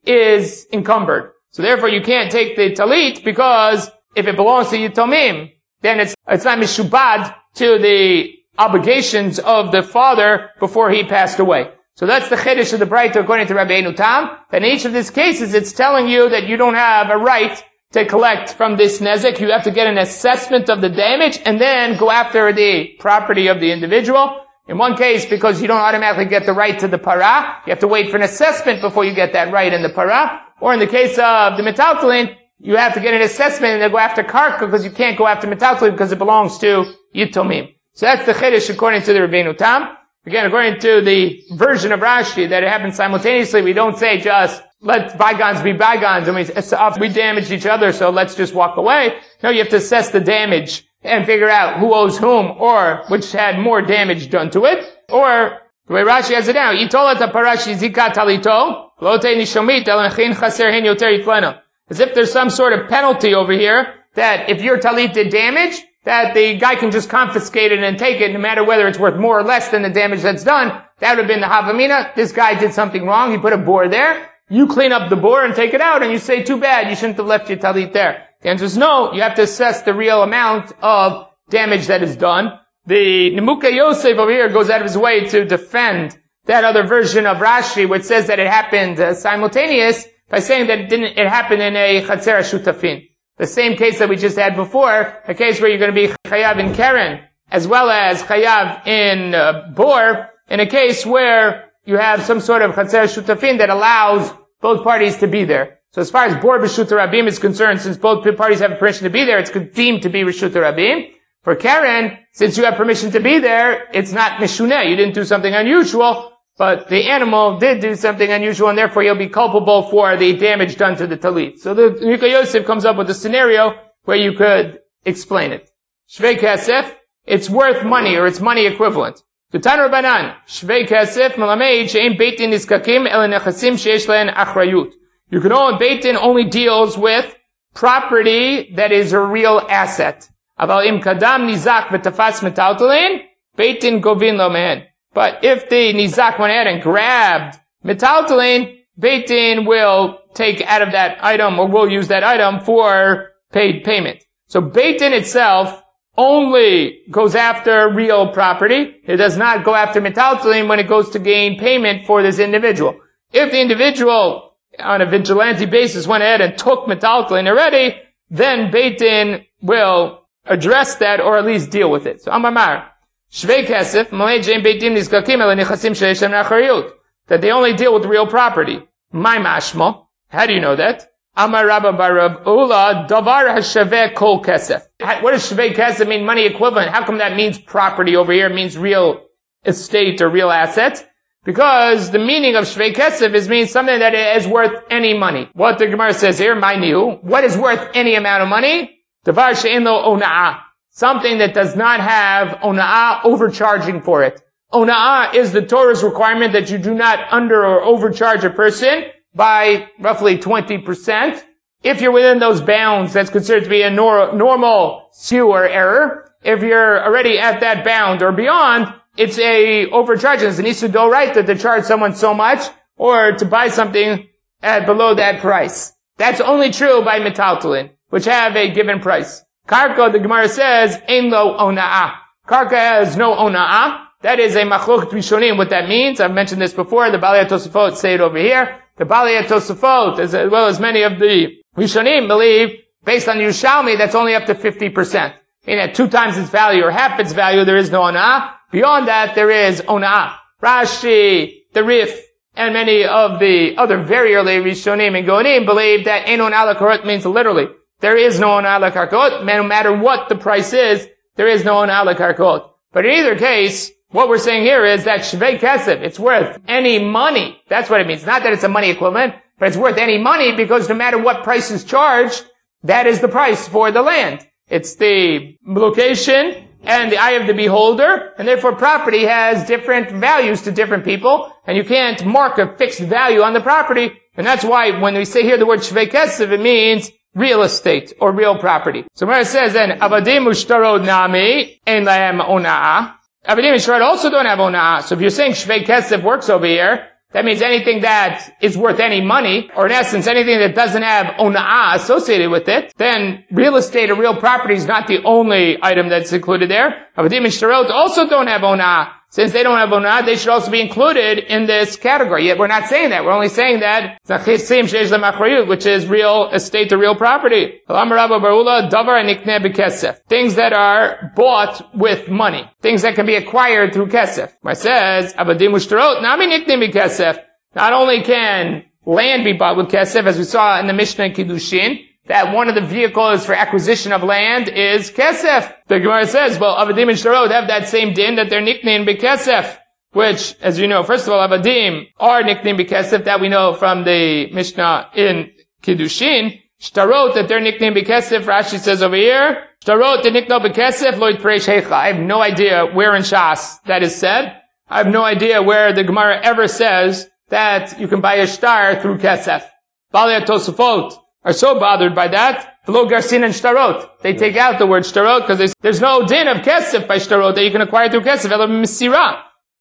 is encumbered. So therefore you can't take the talit, because if it belongs to yitomim, then it's not mishubad to the obligations of the father before he passed away. So that's the chiddush of the Breita according to Rabbeinu Tam. In each of these cases, it's telling you that you don't have a right to collect from this nezek. You have to get an assessment of the damage and then go after the property of the individual. In one case, because you don't automatically get the right to the parah, you have to wait for an assessment before you get that right in the parah. Or in the case of the metaltalin, you have to get an assessment and then go after karka, because you can't go after metaltalin because it belongs to yitomim. So that's the chiddush according to the Rabbeinu Tam. Again, according to the version of Rashi that it happens simultaneously, we don't say just let bygones be bygones and we damaged each other, so let's just walk away. No, you have to assess the damage and figure out who owes whom, or which had more damage done to it. Or the way Rashi has it now, Yitolat parashi zika talito, lote nishomit elenchin chaser hin yoter yitlena. As if there's some sort of penalty over here that if your talit did damage, that the guy can just confiscate it and take it, no matter whether it's worth more or less than the damage that's done. That would have been the Havamina. This guy did something wrong. He put a bore there. You clean up the bore and take it out, and you say, too bad, you shouldn't have left your talit there. The answer is no. You have to assess the real amount of damage that is done. The Nemuka Yosef over here goes out of his way to defend that other version of Rashi, which says that it happened simultaneous, by saying that it happened in a Chatzer Shutafin. The same case that we just had before, a case where you're going to be Chayav in Keren, as well as Chayav in Bor, in a case where you have some sort of Chatzer Shutafin that allows both parties to be there. So as far as Bor B'Shut Rabim is concerned, since both parties have permission to be there, it's deemed to be Reshut Rabim. For Keren, since you have permission to be there, it's not Mishuneh. You didn't do something unusual, but the animal did do something unusual, and therefore you'll be culpable for the damage done to the talit. So the Nemuka Yosef comes up with a scenario where you could explain it. Shvei Kesef, it's worth money, or it's money equivalent. Tutan Rabbanan, Shvei Kesef, Melamed, She'en Beitin Niskakim, El Nechasim She'esh Le'en Achrayut. You can own, Beitin only deals with property that is a real asset. Aval im kadam nizak v'tafas metaltalin, Beitin govin lo mehen. But if the nizak went ahead and grabbed metaltalin, Beitin will take out of that item, or will use that item for paid payment. So Beitin itself only goes after real property. It does not go after metaltalin when it goes to gain payment for this individual. If the individual, on a vigilante basis, went ahead and took metaltalin already, then Beitin will address that, or at least deal with it. So Amar Shvei Kesef, that they only deal with real property. My mashmo. How do you know that? Amar Rabba Barab Ula Davar Hashaveh Kol Kesef. What does Shvei Kesef mean? Money equivalent. How come that means property over here? It means real estate or real asset? Because the meaning of Shvei Kesef means something that is worth any money. What the Gemara says here, what is worth any amount of money? Davar she'en lo ona'ah. Something that does not have ona'ah, overcharging for it. Ona'ah is the Torah's requirement that you do not under or overcharge a person by roughly 20%. If you're within those bounds, that's considered to be a normal sewer error. If you're already at that bound or beyond, it's a overcharge. It's an issur d'oraita to charge someone so much, or to buy something at below that price. That's only true by metaltalin, which have a given price. Karka, the Gemara says, ein lo ona'ah. Karka has no ona'ah. That is a machloket rishonim. What that means, I've mentioned this before, the Balei HaTosafot say it over here. The Balei HaTosafot, as well as many of the rishonim, believe, based on Yerushalmi, that's only up to 50%. At 2 times its value or half its value, there is no ona'ah. Beyond that, there is ona'ah. Rashi, the Rif, and many of the other very early rishonim and gonim believe that ein ona'ah l'karkot means literally, there is no ona'ah l'karkot. No matter what the price is, there is no ona'ah l'karkot. But in either case, what we're saying here is that Shvei Kesef, it's worth any money. That's what it means. Not that it's a money equivalent, but it's worth any money because no matter what price is charged, that is the price for the land. It's the location and the eye of the beholder, and therefore property has different values to different people, and you can't mark a fixed value on the property, and that's why when we say here the word Shvei Kesef, it means real estate or real property. So where it says then, Avadim ushtarod nami, ein lahem ona'ah. Avadim ushtarod also don't have ona'ah. So if you're saying Shvei Kesef works over here, that means anything that is worth any money, or in essence, anything that doesn't have ona'ah associated with it, then real estate or real property is not the only item that's included there. Avadim ushtarod also don't have ona'ah. Since they don't have ona'ah, they should also be included in this category. Yet we're not saying that. We're only saying that which is real estate or real property. Things that are bought with money. Things that can be acquired through kesef. It says, not only can land be bought with kesef, as we saw in the Mishnah in Kiddushin, that one of the vehicles for acquisition of land is kesef. The Gemara says, well, Avadim and Shtarot have that same din that they're nicknamed b'kesef, which, as you know, first of all, Avadim are nicknamed b'kesef, that we know from the Mishnah in Kiddushin. Shtarot, that they're nicknamed b'kesef, Rashi says over here, Shtarot, they're nicknamed b'kesef, lo yitparesh heicha. I have no idea where in Shas that is said. I have no idea where the Gemara ever says that you can buy a shtar through kesef. Balei HaTosafot are so bothered by that. V'lo garsin and shtarot. They take out the word shtarot because there's no din of kesef by shtarot that you can acquire through kesef. Ela misira.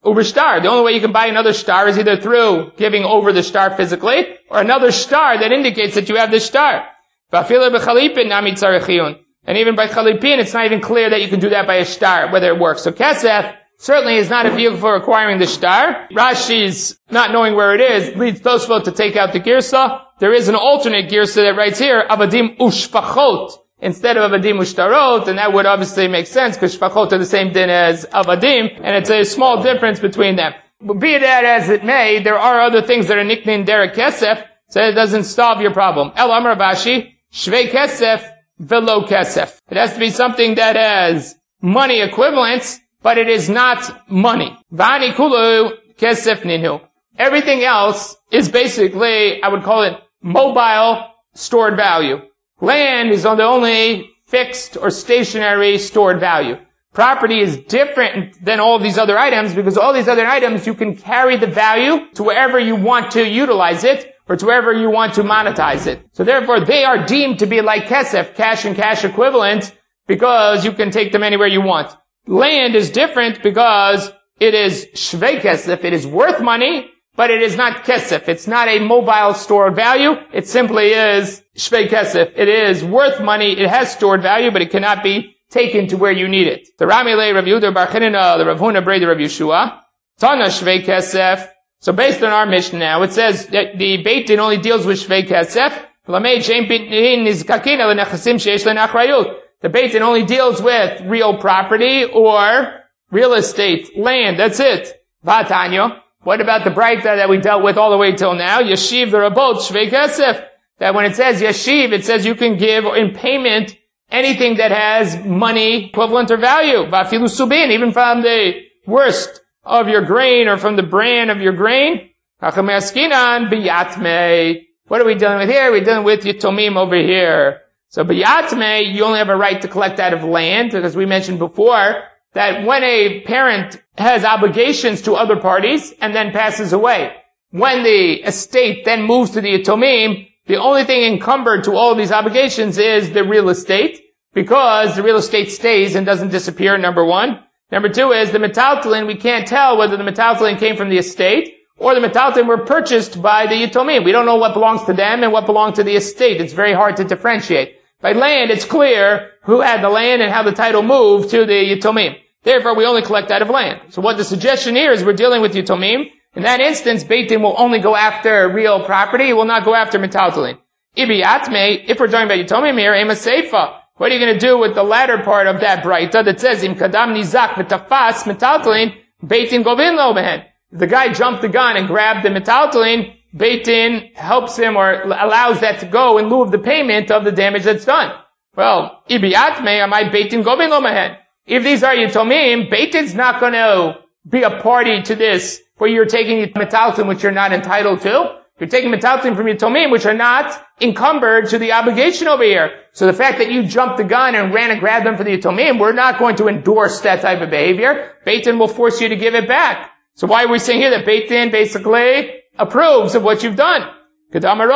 Uber star. The only way you can buy another star is either through giving over the star physically, or another star that indicates that you have this star. And even by chalipin, it's not even clear that you can do that by a star, whether it works. So kesef certainly is not a vehicle for acquiring the star. Rashi's not knowing where it is leads Tosfot to take out the girsa. There is an alternate girsa that writes here, avadim ushfachot, instead of avadim ushtarot, and that would obviously make sense because shfachot are the same din as avadim, and it's a small difference between them. But be that as it may, there are other things that are nicknamed derek kesef, so it doesn't solve your problem. El Amar Rashi, shvei kesef velo kesef. It has to be something that has money equivalents, but it is not money. Vani kulu kesef ninhu. Everything else is basically, I would call it mobile stored value. Land is the only fixed or stationary stored value. Property is different than all of these other items because all these other items you can carry the value to wherever you want to utilize it or to wherever you want to monetize it. So therefore they are deemed to be like kesef, cash and cash equivalent, because you can take them anywhere you want. Land is different because it is shvei kesef, it is worth money, but it is not kesef. It's not a mobile stored value. It simply is shvei kesef. It is worth money. It has stored value, but it cannot be taken to where you need it. The Ramilei Rav Yehuda Bar Chanina, the Rav Huna Brei Rav Yeshua, Tana shvei kesef. So based on our mission now, it says that the Beit Din only deals with shvei kesef. The Beit Din only deals with real property or real estate, land. That's it. V'atanyo. What about the Braita that we dealt with all the way till now? Yashiv the Rabot shvei kesef. That when it says yashiv, it says you can give in payment anything that has money equivalent or value. V'afilu subin, even from the worst of your grain or from the bran of your grain. Achameskinan biyatme. What are we dealing with here? We're dealing with Yitomim over here. So biyatme, you only have a right to collect out of land, because we mentioned before that when a parent has obligations to other parties and then passes away, when the estate then moves to the Yitomim, the only thing encumbered to all of these obligations is the real estate, because the real estate stays and doesn't disappear, number one. Number two is the metaltalin. We can't tell whether the metaltalin came from the estate or the metaltalin were purchased by the Yitomim. We don't know what belongs to them and what belonged to the estate. It's very hard to differentiate. By land, it's clear who had the land and how the title moved to the Yitomim. Therefore, we only collect out of land. So what the suggestion here is we're dealing with Yitomim. In that instance, Beit Din will only go after real property. It will not go after metaltalin. Ibi atme, if we're talking about Yitomim here, ema seifa. What are you going to do with the latter part of that Braita that says, Im kadam nizak v'tafas metaltalin, Beit Din govin lo behen. The guy jumped the gun and grabbed the metaltalin, Beit Din helps him or allows that to go in lieu of the payment of the damage that's done. Well, Ibi atme, amai Beit Din govin lo behen. If these are Yitomim, Beit Din's not going to be a party to this where you're taking metaltalin which you're not entitled to. You're taking metaltalin from Yitomim which are not encumbered to the obligation over here. So the fact that you jumped the gun and ran and grabbed them for the Yitomim, we're not going to endorse that type of behavior. Beit Din will force you to give it back. So why are we saying here that Beit Din basically approves of what you've done? Like Rabbi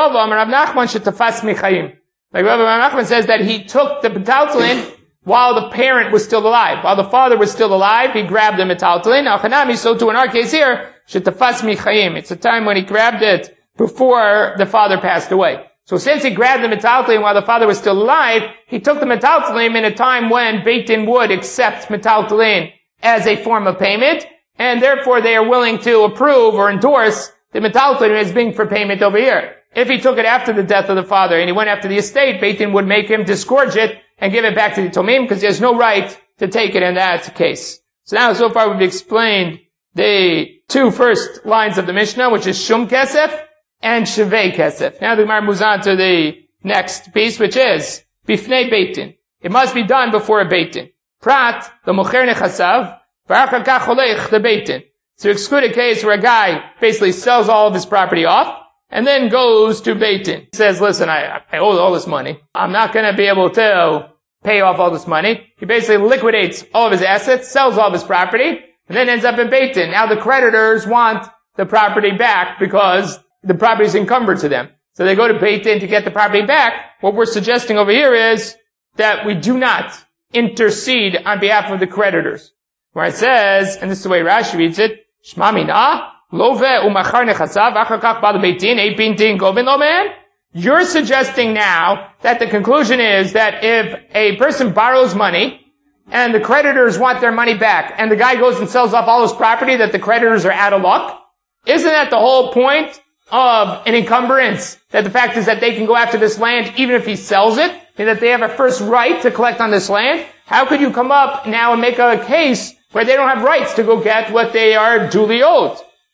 Nachman says that he took the metaltalin while the parent was still alive. While the father was still alive, he grabbed the metaltalin. Al-Hanami, so too in our case here, shetafas michayim. It's a time when he grabbed it before the father passed away. So since he grabbed the metaltalin while the father was still alive, he took the metaltalin in a time when Beit Din would accept metaltalin as a form of payment, and therefore they are willing to approve or endorse the metaltalin as being for payment over here. If he took it after the death of the father and he went after the estate, Beit Din would make him disgorge it and give it back to the Tomim, because he has no right to take it in that case. So now, so far we've explained the two first lines of the Mishnah, which is Shum Kesef and Shvei Kesef. Now the Gemara moves on to the next piece, which is Bifnei Beit Din. It must be done before a Beit Din. Prat, the Mocher Nechasav, V'achar kach holech the Beit Din. To exclude a case where a guy basically sells all of his property off, and then goes to Beit Din. He says, listen, I owe all this money. I'm not going to be able to pay off all this money. He basically liquidates all of his assets, sells all of his property, and then ends up in Beit Din. Now the creditors want the property back because the property is encumbered to them. So they go to Beit Din to get the property back. What we're suggesting over here is that we do not intercede on behalf of the creditors. Where it says, and this is the way Rashi reads it, Shma mina, love umachar nechasav, achar kach ba'al beit din, ate beit din govin lo man? You're suggesting now that the conclusion is that if a person borrows money, and the creditors want their money back, and the guy goes and sells off all his property, that the creditors are out of luck? Isn't that the whole point of an encumbrance? That the fact is that they can go after this land even if he sells it, and that they have a first right to collect on this land? How could you come up now and make a case where they don't have rights to go get what they are duly owed?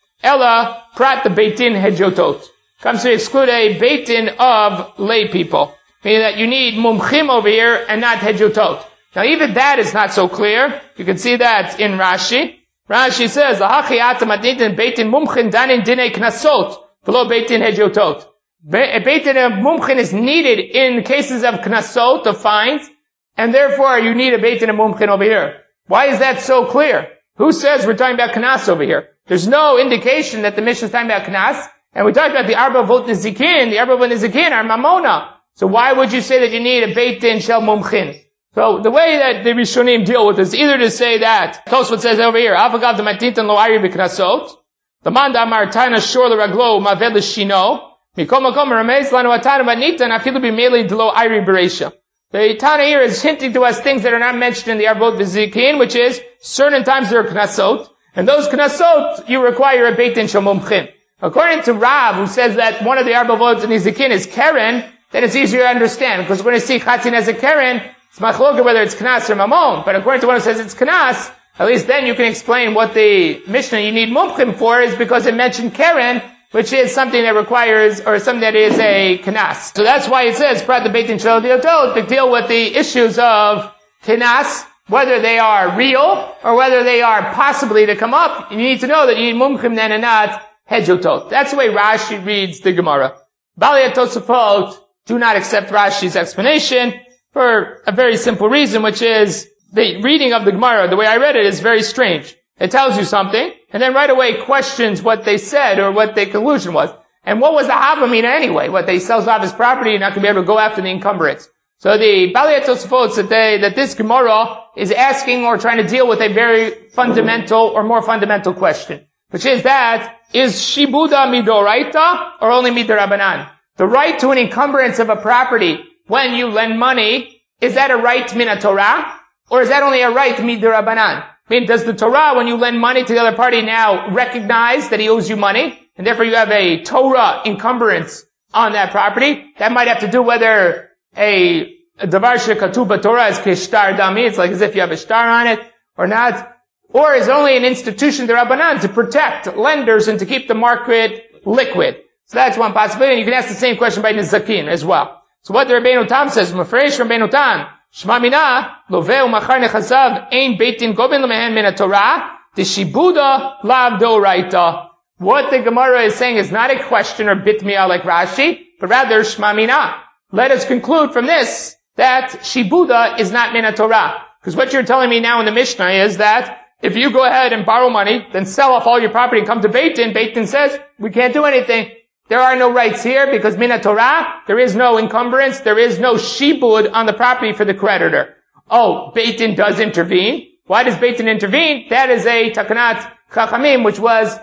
Ella prat the Beit Din hedjotot. Comes to exclude a Beit Din of lay people. Meaning that you need mumchim over here and not hedjotot. Now even that is not so clear. You can see that in Rashi. Rashi says, "Lahachi atam adnitin beitin mumchin danin dinei knasot v'lo beitin hedjotot." A beitin of mumchin is needed in cases of knasot, of fines, and therefore you need a beitin of mumchin over here. Why is that so clear? Who says we're talking about knas over here? There's no indication that the Mishnah is talking about knas, and we talked about the arba vot nizikin. The arba vot nizikin are mamona. So why would you say that you need a beitin shel mumchin? So the way that the Rishonim deal with this is either to say that Tosfot says over here, "Avagav the matintan lo ari b'knasot," the manda amar taina shor l'raglo maved l'shino, mikom makom ramez lanu atana matnitan afilu b'meli d'lo ari b'reisha. The Tana here is hinting to us things that are not mentioned in the Arbot V'Zikin, which is certain times there are knasot, and those knasot you require a beit din shel mumchin. According to Rav, who says that one of the Arbot V'Zikin is keren, then it's easier to understand because we're going to see chatzin as a keren. It's machloka whether it's knas or mamon, but according to one who says it's knas, at least then you can explain what the Mishnah you need mumchim for is because it mentioned keren, which is something that requires, or something that is a knas. So that's why it says, prat the beit din shel diotot, to deal with the issues of knas, whether they are real, or whether they are possibly to come up. You need to know that you need mumchim then and not hedjotot. That's the way Rashi reads the Gemara. Balei Tosafot do not accept Rashi's explanation, for a very simple reason, which is the reading of the Gemara, the way I read it, is very strange. It tells you something, and then right away questions what they said or what the conclusion was. And what was the Havamina anyway? What they sells off his property, you're not going to be able to go after the encumbrance. So the Balei Tosafot said that this Gemara is asking or trying to deal with a very fundamental or more fundamental question, which is that, is Shibuda midoraita or only midorabanan? The right to an encumbrance of a property when you lend money, is that a right min Torah? Or is that only a right midrabanan? I mean, does the Torah, when you lend money to the other party, now recognize that he owes you money? And therefore you have a Torah encumbrance on that property? That might have to do whether a davar shekatuv b'Torah is kishtar dami, it's like as if you have a star on it, or not. Or is only an institution derabanan to protect lenders and to keep the market liquid? So that's one possibility. And you can ask the same question by Nizakin as well. So what the Rabbeinu Tam says, Mefresh Rabbeinu Tam, Shma mina, loveu machar nechasav, ein beit din govin lemehen min Torah, the shibuda lav doraita. What the Gemara is saying is not a question or bitmiya like Rashi, but rather Shma mina. Let us conclude from this that shibuda is not min Torah. Because what you're telling me now in the Mishnah is that if you go ahead and borrow money, then sell off all your property and come to Beit Din says, we can't do anything. There are no rights here because min Torah, there is no encumbrance, there is no shibud on the property for the creditor. Oh, Beit Din does intervene. Why does Beit Din intervene? That is a takanat chachamim, which was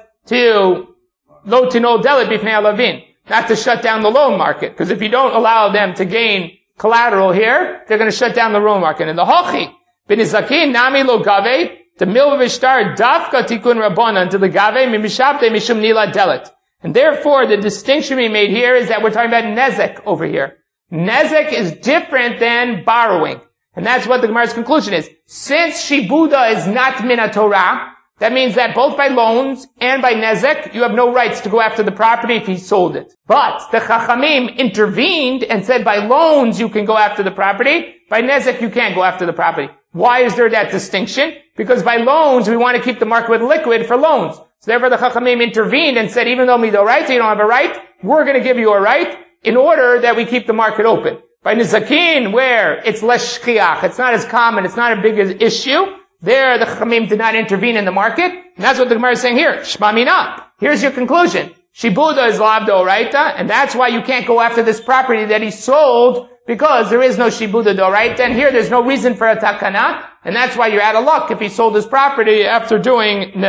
to lo tinol delit bifnei alavin, not to shut down the loan market. Because if you don't allow them to gain collateral here, they're going to shut down the loan market. And the hochi, b'nizakin nami lo gave, the milva v'shtar dafka tikun rabbanan to the gave mimishabte mishum nila delit. And therefore, the distinction we made here is that we're talking about nezek over here. Nezek is different than borrowing. And that's what the Gemara's conclusion is. Since shibuda is not min Torah, that means that both by loans and by nezek, you have no rights to go after the property if he sold it. But the chachamim intervened and said by loans you can go after the property, by nezek you can't go after the property. Why is there that distinction? Because by loans we want to keep the market liquid for loans. So therefore the Chachamim intervened and said, even though midoraita, you don't have a right, we're going to give you a right in order that we keep the market open. By Nizakin, where it's less shchiach, it's not as common, it's not a big issue, there the Chachamim did not intervene in the market, and that's what the Gemara is saying here. Shma mina. Here's your conclusion. Shibuda is lav doraita, and that's why you can't go after this property that he sold, because there is no shibuda doraita, and here there's no reason for a takana, and that's why you're out of luck if he sold his property after doing nezek.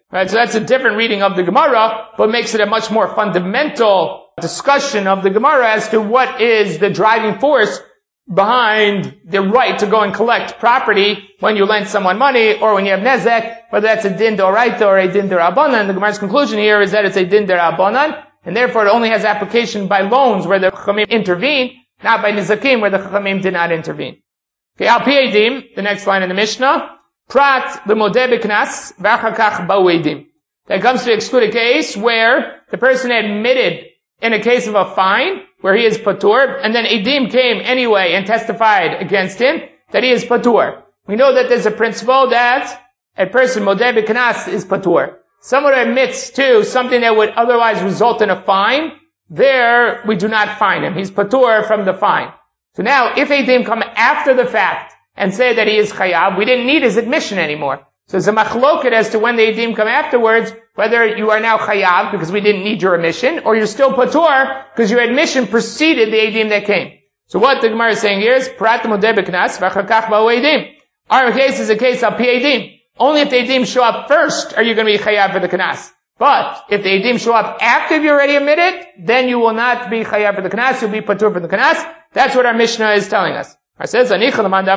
Right? So that's a different reading of the Gemara, but makes it a much more fundamental discussion of the Gemara as to what is the driving force behind the right to go and collect property when you lend someone money or when you have nezek, whether that's a din d'oraita or a din d'Rabbanan. The Gemara's conclusion here is that it's a din d'Rabbanan, and therefore it only has application by loans where the Chachamim intervene, not by nizakim where the Chachamim did not intervene. Okay, al pi edim, the next line in the Mishnah, prat l'modeh b'knas v'achar kach ba'u edim. That comes to exclude a case where the person admitted in a case of a fine, where he is patur, and then edim came anyway and testified against him that he is patur. We know that there's a principle that a person modeh b'knas is patur. Someone who admits to something that would otherwise result in a fine, there we do not fine him. He's patur from the fine. So now, if edim come after the fact and say that he is chayav, we didn't need his admission anymore. So it's a machloket as to when the edim come afterwards, whether you are now chayav because we didn't need your admission, or you're still patur because your admission preceded the edim that came. So what the Gemara is saying here is, prat modeh b'knas v'achar kach ba'u edim. Our case is a case of pi edim. Only if the edim show up first are you going to be chayav for the knas. But if the edim show up after you already admitted, then you will not be chayav for the knas, you'll be patur for the knas. That's what our Mishnah is telling us. It says, that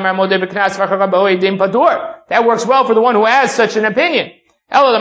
works well for the one who has such an opinion. What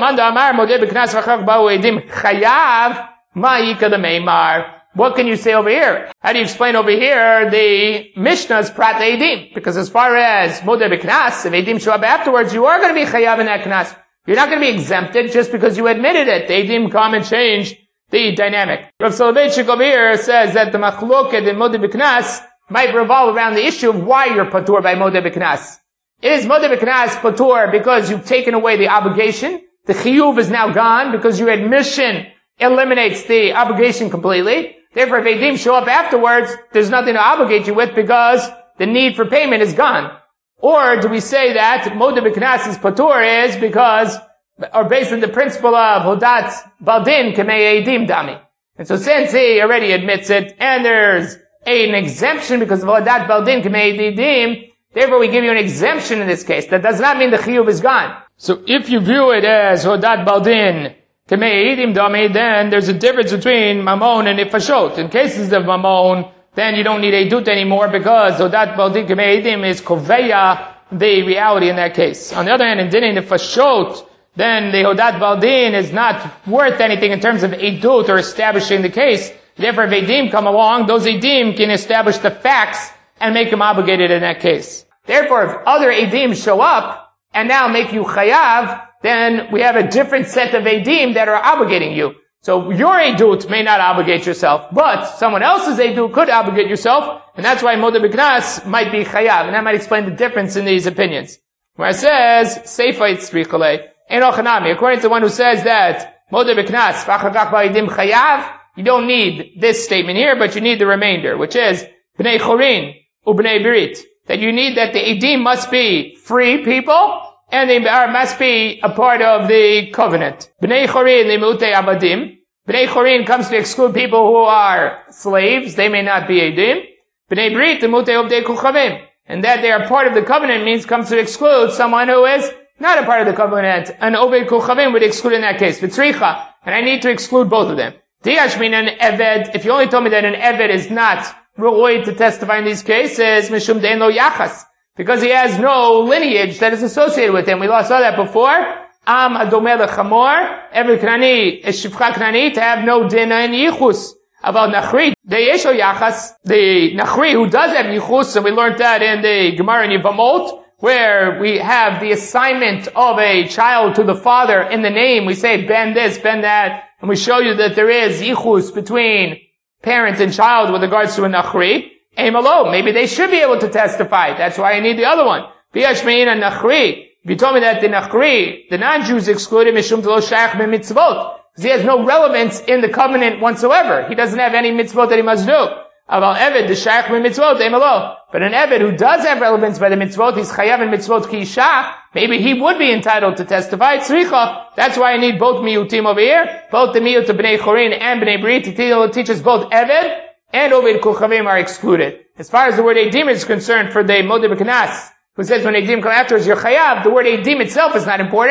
can you say over here? How do you explain over here the Mishnah's prat edim? Because as far as modeh b'knas, if edim show up afterwards, you are going to be chayav in that knas. You're not going to be exempted just because you admitted it. The edim come and change the dynamic. Rav Soloveitchik over here says that the machloket in modeh b'knas might revolve around the issue of why you're patur by modeh b'knas. Is modeh b'knas patur because you've taken away the obligation? The chiyuv is now gone because your admission eliminates the obligation completely. Therefore, if edim show up afterwards, there's nothing to obligate you with because the need for payment is gone. Or do we say that modeh b'knas is patur is because, or based on the principle of hodat baldin kemei edim dami. And so since he already admits it, and there's an exemption because of hodat baldin kemei edim, therefore we give you an exemption in this case. That does not mean the chiyuv is gone. So if you view it as hodat baldin kemei edim dami, then there's a difference between mamon and ifashot. In cases of mamon, then you don't need edut anymore because hodat baldin kemei edim is koveya the reality in that case. On the other hand, in dinin ifashot, then the hodat baldin is not worth anything in terms of edut or establishing the case. Therefore, if edim come along, those edim can establish the facts and make him obligated in that case. Therefore, if other edim show up and now make you chayav, then we have a different set of edim that are obligating you. So your edut may not obligate yourself, but someone else's edut could obligate yourself, and that's why modeh b'knas might be chayav, and that might explain the difference in these opinions. Where it says, seifa itzrichale, enochanami, according to the one who says that modeh b'knas v'achar kach ba'u edim chayav, you don't need this statement here, but you need the remainder, which is bnei chorin u'bnei brit. That you need that the edim must be free people, and they must be a part of the covenant. Bnei chorin li'mutei abadim. Bnei chorin comes to exclude people who are slaves. They may not be edim. Bnei brit li'mutei ovdei kuchavim. And that they are part of the covenant means comes to exclude someone who is not a part of the covenant. An ovdei kuchavim would exclude in that case. V'tzricha. And I need to exclude both of them. Diashmin an eved, if you only told me that an eved is not ru'oi to testify in these cases, mishum de'en lo yachas, because he has no lineage that is associated with him. We saw that before. Am adomeh lechamor, every knani is shivcha knani, to have no din in yichus. About nachri, de'yesho yachas, the nachri who does have yichus, and we learned that in the Gemara in Yevamot, where we have the assignment of a child to the father in the name. We say ben this, ben that, and we show you that there is yichus between parent and child with regards to a nachri. Aimalo, maybe they should be able to testify. That's why I need the other one. Biyashmein and nachri. If you told me that the nachri, the non-Jews excluded mishum telo shayach b'mitzvot, because he has no relevance in the covenant whatsoever. He doesn't have any mitzvot that he must do. Aval eved the shayach b'mitzvot aimalo. But an eved who does have relevance by the mitzvot, he's chayav in mitzvot ki isha, maybe he would be entitled to testify. Tzricha. That's why I need both miyutim over here, both the miyut of bnei chorin and bnei brit. It teaches both eved and oved kuchavim are excluded. As far as the word edim is concerned, for the modeh b'knas, who says when edim come afterwards, you're chayav, the word edim itself is not important.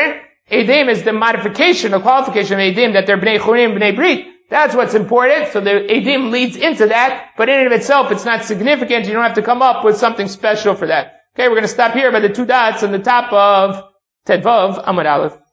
Edim is the modification, the qualification of Edim, that they're Bnei Churim, Bnei Brit. That's what's important. So the Edim leads into that, but in and of itself, it's not significant. You don't have to come up with something special for that. Okay, we're going to stop here by the 2 dots on the top of Tedvav Amud Aleph.